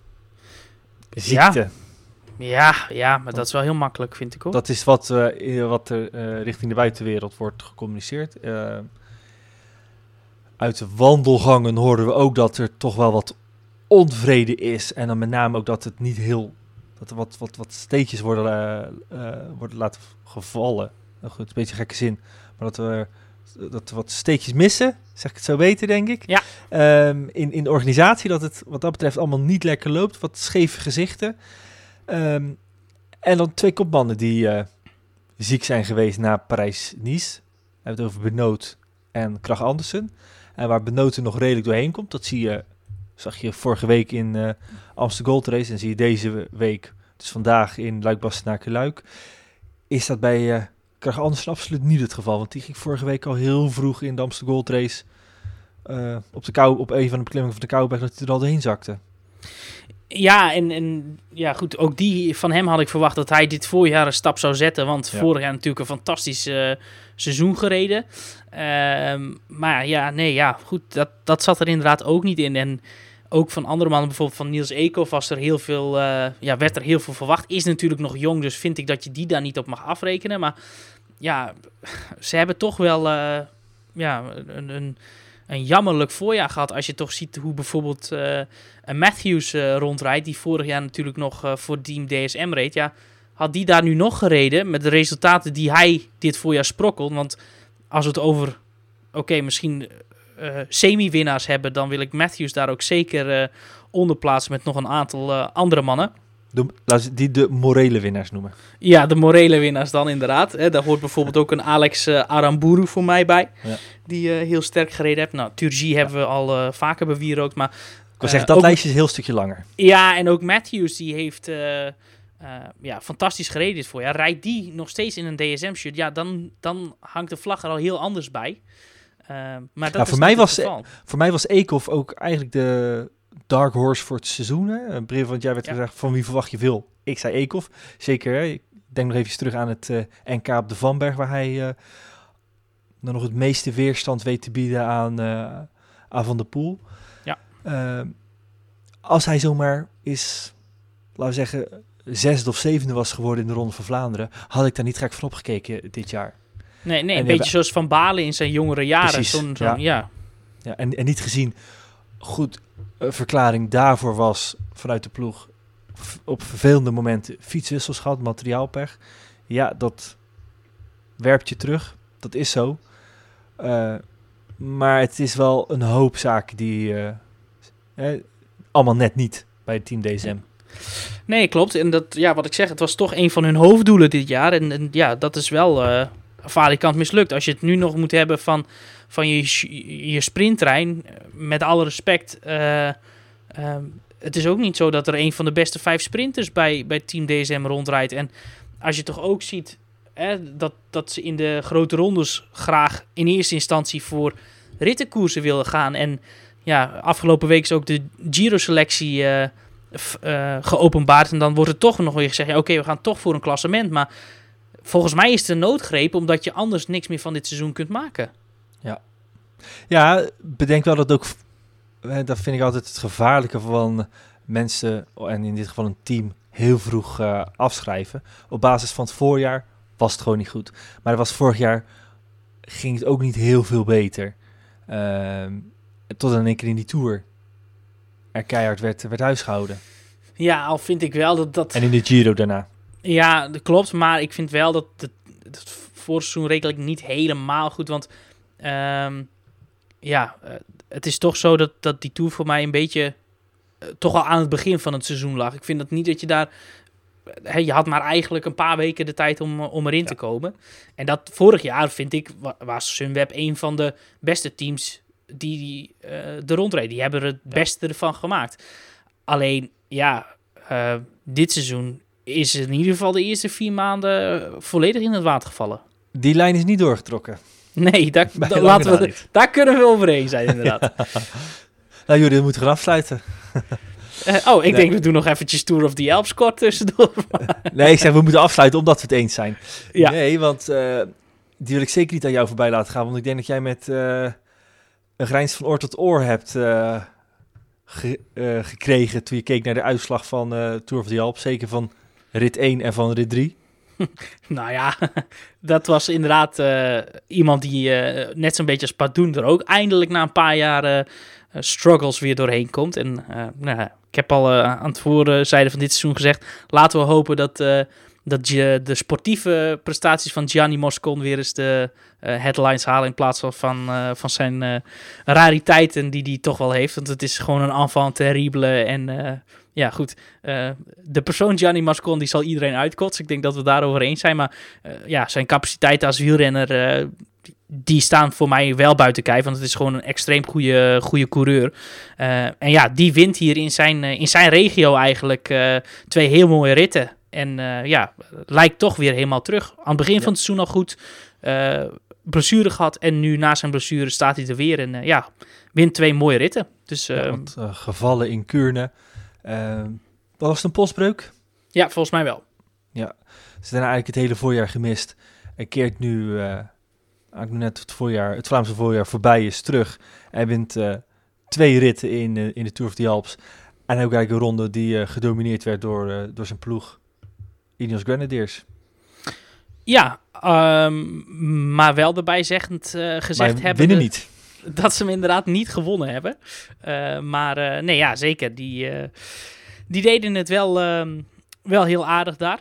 Ziekte. Ja. Ja, ja, maar dat is wel heel makkelijk, vind ik ook. Dat is wat, uh, wat er uh, richting de buitenwereld wordt gecommuniceerd. Uh, uit de wandelgangen horen we ook dat er toch wel wat onvrede is. En dan met name ook dat het niet heel... dat er wat, wat, wat steekjes worden, uh, uh, worden laten gevallen. Nou goed, een beetje een gekke zin. Maar dat we, dat we wat steekjes missen, zeg ik het zo beter, denk ik. Ja. Um, in, in de organisatie, dat het wat dat betreft allemaal niet lekker loopt. Wat scheve gezichten. Um, En dan twee kopmannen die uh, ziek zijn geweest na Parijs-Nice. We hebben het over Benoot en Kragh Andersen. En waar Benoot er nog redelijk doorheen komt, dat zie je, zag je vorige week in uh, Amsterdam Gold Race. En zie je deze week, dus vandaag in Luik-Bastenaken-Luik. Is dat bij uh, Kragh Andersen absoluut niet het geval. Want die ging vorige week al heel vroeg in de Amsterdam Gold Race uh, op, de kou, op een van de beklimmingen van de Kouberg, dat hij er al doorheen zakte. Ja, en, en ja, goed, ook die van hem had ik verwacht dat hij dit voorjaar een stap zou zetten. Want ja. vorig jaar natuurlijk een fantastisch uh, seizoen gereden. Uh, maar ja, nee, ja, goed, dat, dat zat er inderdaad ook niet in. En ook van andere mannen, bijvoorbeeld van Niels Eekhoff, was er heel veel, uh, ja, werd er heel veel verwacht. Is natuurlijk nog jong, dus vind ik dat je die daar niet op mag afrekenen. Maar ja, ze hebben toch wel uh, ja, een... een een jammerlijk voorjaar gehad als je toch ziet hoe bijvoorbeeld uh, een Matthews uh, rondrijdt, die vorig jaar natuurlijk nog uh, voor Team D S M reed. Ja, had die daar nu nog gereden met de resultaten die hij dit voorjaar sprokkelt? Want als we het over, oké, okay, misschien uh, semi-winnaars hebben, dan wil ik Matthews daar ook zeker uh, onder plaatsen met nog een aantal uh, andere mannen. De, laten we die de morele winnaars noemen. Ja, de morele winnaars dan inderdaad. Hè. Daar hoort bijvoorbeeld ook een Alex uh, Aramburu voor mij bij. Ja. Die uh, heel sterk gereden heeft. Nou, Turgis ja. hebben we al uh, vaker bewierookt. Maar, ik wil uh, zeggen, dat ook, lijstje is een heel stukje langer. Ja, en ook Matthews, die heeft uh, uh, ja, fantastisch gereden dit voorjaar. Rijdt die nog steeds in een D S M-shirt, ja, dan, dan hangt de vlag er al heel anders bij. Uh, maar dat ja, is voor, mij was, het geval. voor mij was Eekhoff ook eigenlijk de dark horse voor het seizoen. Hè? Een begin van het jaar werd ja. gezegd, van wie verwacht je veel? Ik zei Eekhoff, zeker. Hè? Ik denk nog even terug aan het uh, N K op de Vanberg, waar hij uh, dan nog het meeste weerstand weet te bieden aan, uh, aan Van der Poel. Ja. Uh, als hij zomaar is, laten we zeggen, zesde of zevende was geworden in de Ronde van Vlaanderen, had ik daar niet gek van opgekeken dit jaar. Nee, nee, en een beetje hebben... zoals Van Balen in zijn jongere jaren. Precies, zo'n, zo'n, ja. Ja. Ja, en, en niet gezien, goed, uh, verklaring daarvoor was vanuit de ploeg f- op vervelende momenten fietswissels gehad, materiaalpech. Ja, dat werpt je terug. Dat is zo. Uh, maar het is wel een hoop zaken die uh, eh, allemaal net niet bij het team D S M. Nee, klopt. En dat, ja, wat ik zeg, het was toch een van hun hoofddoelen dit jaar. En, en ja, dat is wel uh, falikant mislukt. Als je het nu nog moet hebben van, van je, je sprinttrein, met alle respect. Uh, uh, het is ook niet zo dat er een van de beste vijf sprinters bij, bij Team D S M rondrijdt. En als je toch ook ziet hè, dat, dat ze in de grote rondes graag in eerste instantie voor rittenkoersen willen gaan. En ja, afgelopen week is ook de Giro-selectie Uh, Uh, geopenbaard en dan wordt er toch nog weer gezegd, ja, oké, okay, we gaan toch voor een klassement, maar volgens mij is het een noodgreep omdat je anders niks meer van dit seizoen kunt maken. Ja, ja, bedenk wel dat ook, dat vind ik altijd het gevaarlijke van mensen, en in dit geval een team, heel vroeg uh, afschrijven. Op basis van het voorjaar was het gewoon niet goed, maar er was vorig jaar ging het ook niet heel veel beter. Uh, tot dan een keer in die Tour er keihard werd, werd huisgehouden. Ja, al vind ik wel dat dat... En in de Giro daarna. Ja, dat klopt, maar ik vind wel dat het, het voorseizoen redelijk niet helemaal goed, want um, ja, uh, het is toch zo dat, dat die Tour voor mij een beetje uh, toch al aan het begin van het seizoen lag. Ik vind dat niet dat je daar... Hey, je had maar eigenlijk een paar weken de tijd om, om erin ja. te komen. En dat vorig jaar, vind ik, was Sunweb een van de beste teams die, die uh, de rondreed. Die hebben er het beste ja. ervan gemaakt. Alleen, ja, uh, dit seizoen is in ieder geval de eerste vier maanden volledig in het water gevallen. Die lijn is niet doorgetrokken. Nee, daar, da, laten we, daar kunnen we overheen zijn, inderdaad. Ja. Nou, jullie moeten gaan afsluiten. Uh, oh, ik nee. denk we doen nog eventjes Tour of the Alps kort tussendoor. Nee, ik zeg we moeten afsluiten omdat we het eens zijn. Ja. Nee, want uh, die wil ik zeker niet aan jou voorbij laten gaan. Want ik denk dat jij met uh, een grijns van oor tot oor hebt uh, ge, uh, gekregen toen je keek naar de uitslag van uh, Tour of the Alps. Zeker van rit één en van rit drie. Nou ja, dat was inderdaad uh, iemand die uh, net zo'n beetje als Padoen er ook eindelijk na een paar jaar uh, struggles weer doorheen komt. En uh, nou, ik heb al uh, aan het voorzijde van dit seizoen gezegd, laten we hopen dat uh, dat je de sportieve prestaties van Gianni Moscon weer eens de uh, headlines halen in plaats van, van, uh, van zijn uh, rariteiten die hij toch wel heeft. Want het is gewoon een enfant terrible en uh, ja goed, uh, de persoon Gianni Moscon die zal iedereen uitkotsen. Ik denk dat we daarover eens zijn, maar uh, ja, zijn capaciteiten als wielrenner, uh, die staan voor mij wel buiten kijf, want het is gewoon een extreem goede, goede coureur. Uh, en ja, die wint hier in zijn, uh, in zijn regio eigenlijk uh, twee heel mooie ritten. En uh, ja, lijkt toch weer helemaal terug. Aan het begin ja. van het seizoen al goed. Uh, blessure gehad. En nu na zijn blessure staat hij er weer. En uh, ja, wint twee mooie ritten. Dus, uh, ja, want, uh, gevallen in Kuurne. Uh, was het een polsbreuk? Ja, volgens mij wel. Ja, ze zijn eigenlijk het hele voorjaar gemist. En keert nu, uh, eigenlijk net het voorjaar, het Vlaamse voorjaar voorbij is terug. Hij wint uh, twee ritten in, uh, in de Tour of the Alps. En ook eigenlijk een ronde die uh, gedomineerd werd door, uh, door zijn ploeg. Ineos Grenadiers. Ja, um, maar wel erbij zeggend, uh, gezegd maar hebben... winnen niet. Dat ze hem inderdaad niet gewonnen hebben. Uh, maar uh, nee, ja, zeker. Die, uh, die deden het wel, uh, wel heel aardig daar.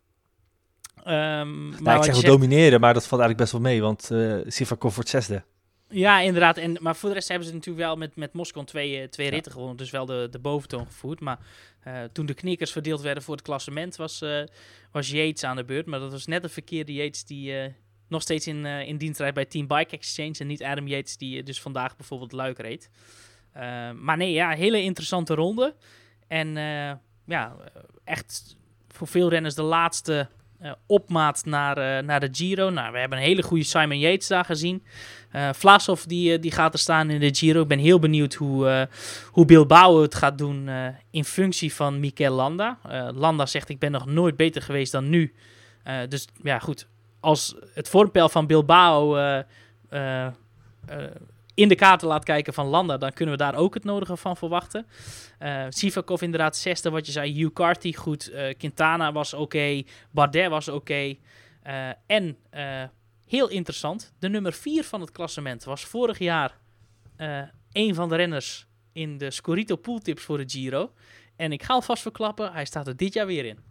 Um, nou, maar ik zeg wel zegt... domineren, maar dat valt eigenlijk best wel mee. Want uh, Sivakov wordt zesde. Ja, inderdaad. En, maar voor de rest hebben ze natuurlijk wel met, met Moscon twee, twee ritten ja. gewonnen. Dus wel de, de boventoon gevoerd. Maar uh, toen de knikkers verdeeld werden voor het klassement was, uh, was Yates aan de beurt. Maar dat was net een verkeerde Yates die uh, nog steeds in, uh, in dienst rijdt bij Team Bike Exchange. En niet Adam Yates die uh, dus vandaag bijvoorbeeld Luik reed. Uh, maar nee, ja, hele interessante ronde. En uh, ja, echt voor veel renners de laatste... Uh, opmaat naar, uh, naar de Giro. Nou, we hebben een hele goede Simon Yates daar gezien. Uh, Vlasov die, uh, die gaat er staan in de Giro. Ik ben heel benieuwd hoe, uh, hoe Bilbao het gaat doen uh, in functie van Mikel Landa. Uh, Landa zegt, ik ben nog nooit beter geweest dan nu. Uh, dus ja, goed. Als het vormpeil van Bilbao uh, uh, uh, in de kaarten laat kijken van Landa, dan kunnen we daar ook het nodige van verwachten. Uh, Sivakov inderdaad zesde, wat je zei. Hugh Carty goed. Uh, Quintana was oké. Okay. Bardet was oké. Okay. Uh, en uh, heel interessant, de nummer vier van het klassement was vorig jaar uh, een van de renners in de Scorito Pooltips voor de Giro. En ik ga alvast verklappen, hij staat er dit jaar weer in.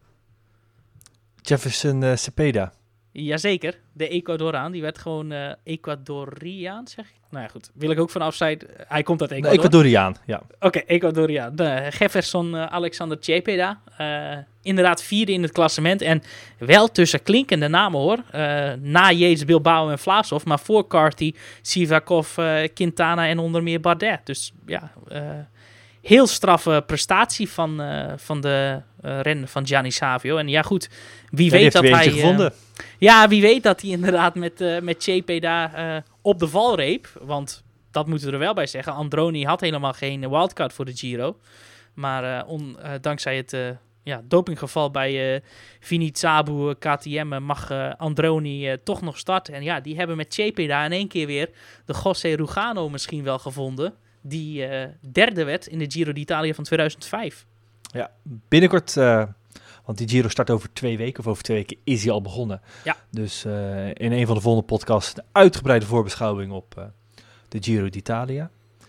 Jefferson uh, Cepeda. Jazeker, de Ecuadoraan. Die werd gewoon uh, Ecuadoriaan, zeg ik. Nou ja, goed. Wil ik ook vanaf zijn. Hij komt uit Ecuador. De Ecuadoriaan, ja. Oké, okay, Ecuadoriaan. De Jefferson uh, Alexander Cepeda. Uh, inderdaad vierde in het klassement. En wel tussen klinkende namen, hoor. Uh, na Yates, Bilbao en Vlasov. Maar voor Carty, Sivakov, uh, Quintana en onder meer Bardet. Dus ja... Uh, heel straffe prestatie van, uh, van de uh, renner van Gianni Savio. En ja, goed, wie ja, weet dat hij... Uh, gevonden. Ja, wie weet dat hij inderdaad met, uh, met Cepeda uh, op de valreep... Want dat moeten we er wel bij zeggen. Androni had helemaal geen wildcard voor de Giro. Maar uh, on, uh, dankzij het uh, ja, dopinggeval bij uh, Vinitsabu, K T M... mag uh, Androni uh, toch nog starten. En ja, die hebben met Cepeda in één keer weer... de José Rugano misschien wel gevonden... die uh, derde werd in de Giro d'Italia van tweeduizend vijf. Ja, binnenkort, uh, want die Giro start over twee weken, of over twee weken is hij al begonnen. Ja. Dus uh, in een van de volgende podcasts een uitgebreide voorbeschouwing op uh, de Giro d'Italia.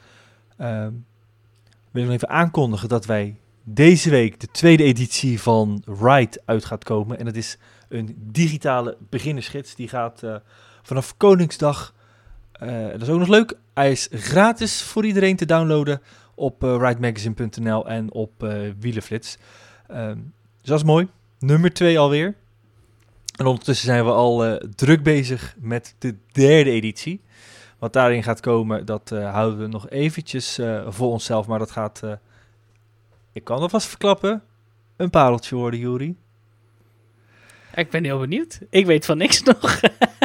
Uh, wil ik nog even aankondigen dat wij deze week de tweede editie van Ride uit gaat komen. En dat is een digitale beginnersgids. Die gaat uh, vanaf Koningsdag... Uh, dat is ook nog leuk. Hij is gratis voor iedereen te downloaden op uh, ridemagazine punt n l en op uh, Wielenflits. Um, dus dat is mooi. Nummer twee alweer. En ondertussen zijn we al uh, druk bezig met de derde editie. Wat daarin gaat komen, dat uh, houden we nog eventjes uh, voor onszelf. Maar dat gaat, uh, ik kan alvast verklappen, een pareltje worden, Juri. Ik ben heel benieuwd. Ik weet van niks nog.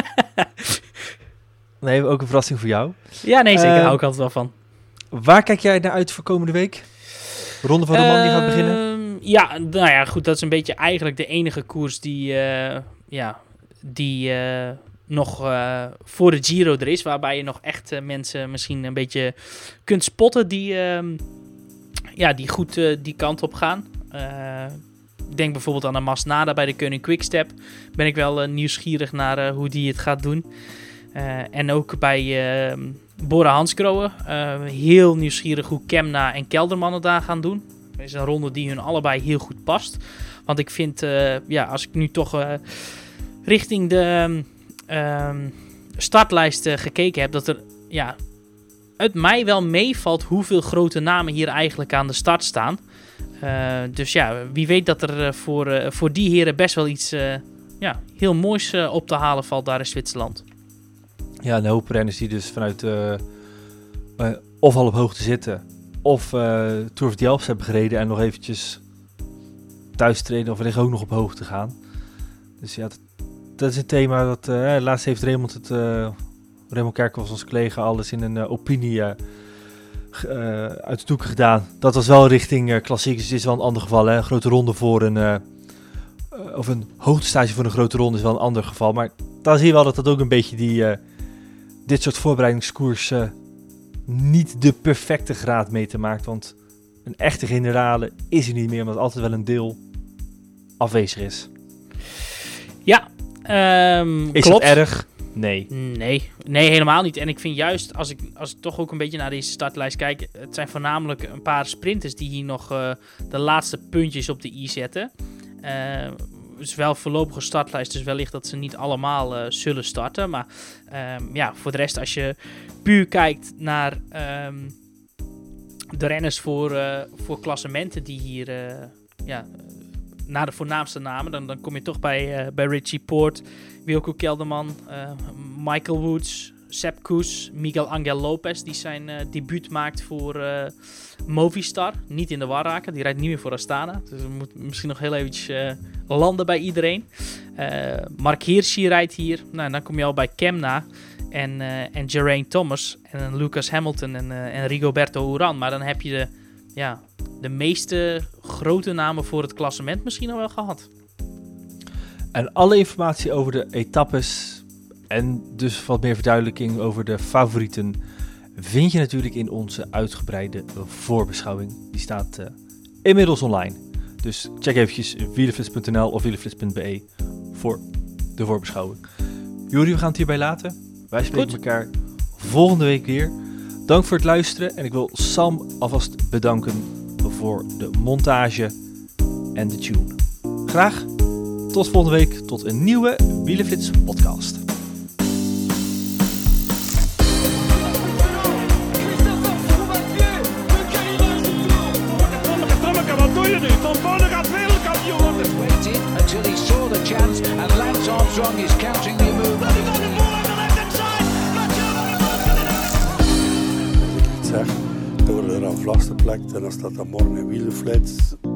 Nee, ook een verrassing voor jou. Ja, nee, zeker. Daar Uh, hou ik altijd wel van. Waar kijk jij naar uit voor komende week? Ronde van Roman uh, die gaat beginnen? Ja, nou ja, goed. Dat is een beetje eigenlijk de enige koers die, uh, ja, die uh, nog uh, voor de Giro er is. Waarbij je nog echt uh, mensen misschien een beetje kunt spotten die, uh, ja, die goed uh, die kant op gaan. Uh, ik denk bijvoorbeeld aan de Masnada bij de Koning Quickstep. Ben ik wel uh, nieuwsgierig naar uh, hoe die het gaat doen. Uh, en ook bij uh, Bora Hansgrohe. Uh, heel nieuwsgierig hoe Kemna en Kelderman het daar gaan doen. is een ronde die hun allebei heel goed past. Want ik vind, uh, ja, als ik nu toch uh, richting de uh, startlijst uh, gekeken heb, dat er, ja, het mij wel meevalt hoeveel grote namen hier eigenlijk aan de start staan. Uh, dus ja, wie weet dat er uh, voor, uh, voor die heren best wel iets uh, ja, heel moois uh, op te halen valt daar in Zwitserland. Ja, een hoop renners die dus vanuit uh, uh, of al op hoogte zitten, of uh, Tour of the Alps hebben gereden en nog eventjes thuis trainen of wellicht ook nog op hoogte gaan. Dus ja, dat, dat is een thema dat uh, laatst heeft Raymond het, uh, Raymond Kerkhoff, onze collega, alles in een uh, opinie uh, uh, uit de doeken gedaan. Dat was wel richting uh, klassiek, dus dit is wel een ander geval. Hè? Een grote ronde voor een, uh, uh, of een hoogtestage voor een grote ronde is wel een ander geval. Maar dan zie je wel dat dat ook een beetje die, uh, dit soort voorbereidingskoers uh, niet de perfecte graad mee te maakt. Want een echte generale is er niet meer, omdat altijd wel een deel afwezig is. Ja, um, is klopt. dat erg? Nee. Nee, nee, helemaal niet. En ik vind juist, als ik, als ik toch ook een beetje naar deze startlijst kijk, het zijn voornamelijk een paar sprinters die hier nog uh, de laatste puntjes op de i zetten. Uh, het is wel voorlopige startlijst, dus wellicht dat ze niet allemaal uh, zullen starten. Maar um, ja, voor de rest, als je puur kijkt naar um, de renners voor, uh, voor klassementen die hier, uh, ja, naar de voornaamste namen, dan, dan kom je toch bij, uh, bij Richie Porte, Wilco Kelderman, uh, Michael Woods, Sepp Kuss, Miguel Angel Lopez, die zijn uh, debuut maakt voor uh, Movistar. Niet in de war raken, die rijdt niet meer voor Astana. Dus we moeten misschien nog heel eventjes uh, landen bij iedereen. Uh, Mark Hirschi rijdt hier. Nou, dan kom je al bij Kemna en, uh, en Geraint Thomas en Lucas Hamilton en, uh, en Rigoberto Urán. Maar dan heb je de, ja, de meeste grote namen voor het klassement misschien al wel gehad. En alle informatie over de etappes en dus wat meer verduidelijking over de favorieten vind je natuurlijk in onze uitgebreide voorbeschouwing. Die staat uh, inmiddels online. Dus check eventjes wielerflits punt n l of wielerflits punt b e voor de voorbeschouwing. Juri, we gaan het hierbij laten. Wij spreken Goed. elkaar volgende week weer. Dank voor het luisteren en ik wil Sam alvast bedanken voor de montage en de tune. Graag tot volgende week, tot een nieuwe Wielerflits podcast. Waited until he saw the chance and Lance Armstrong is counting the move. Als ik iets zeg, dan wordt er een vaste plek en dan staat dat morgen in Wielerflits.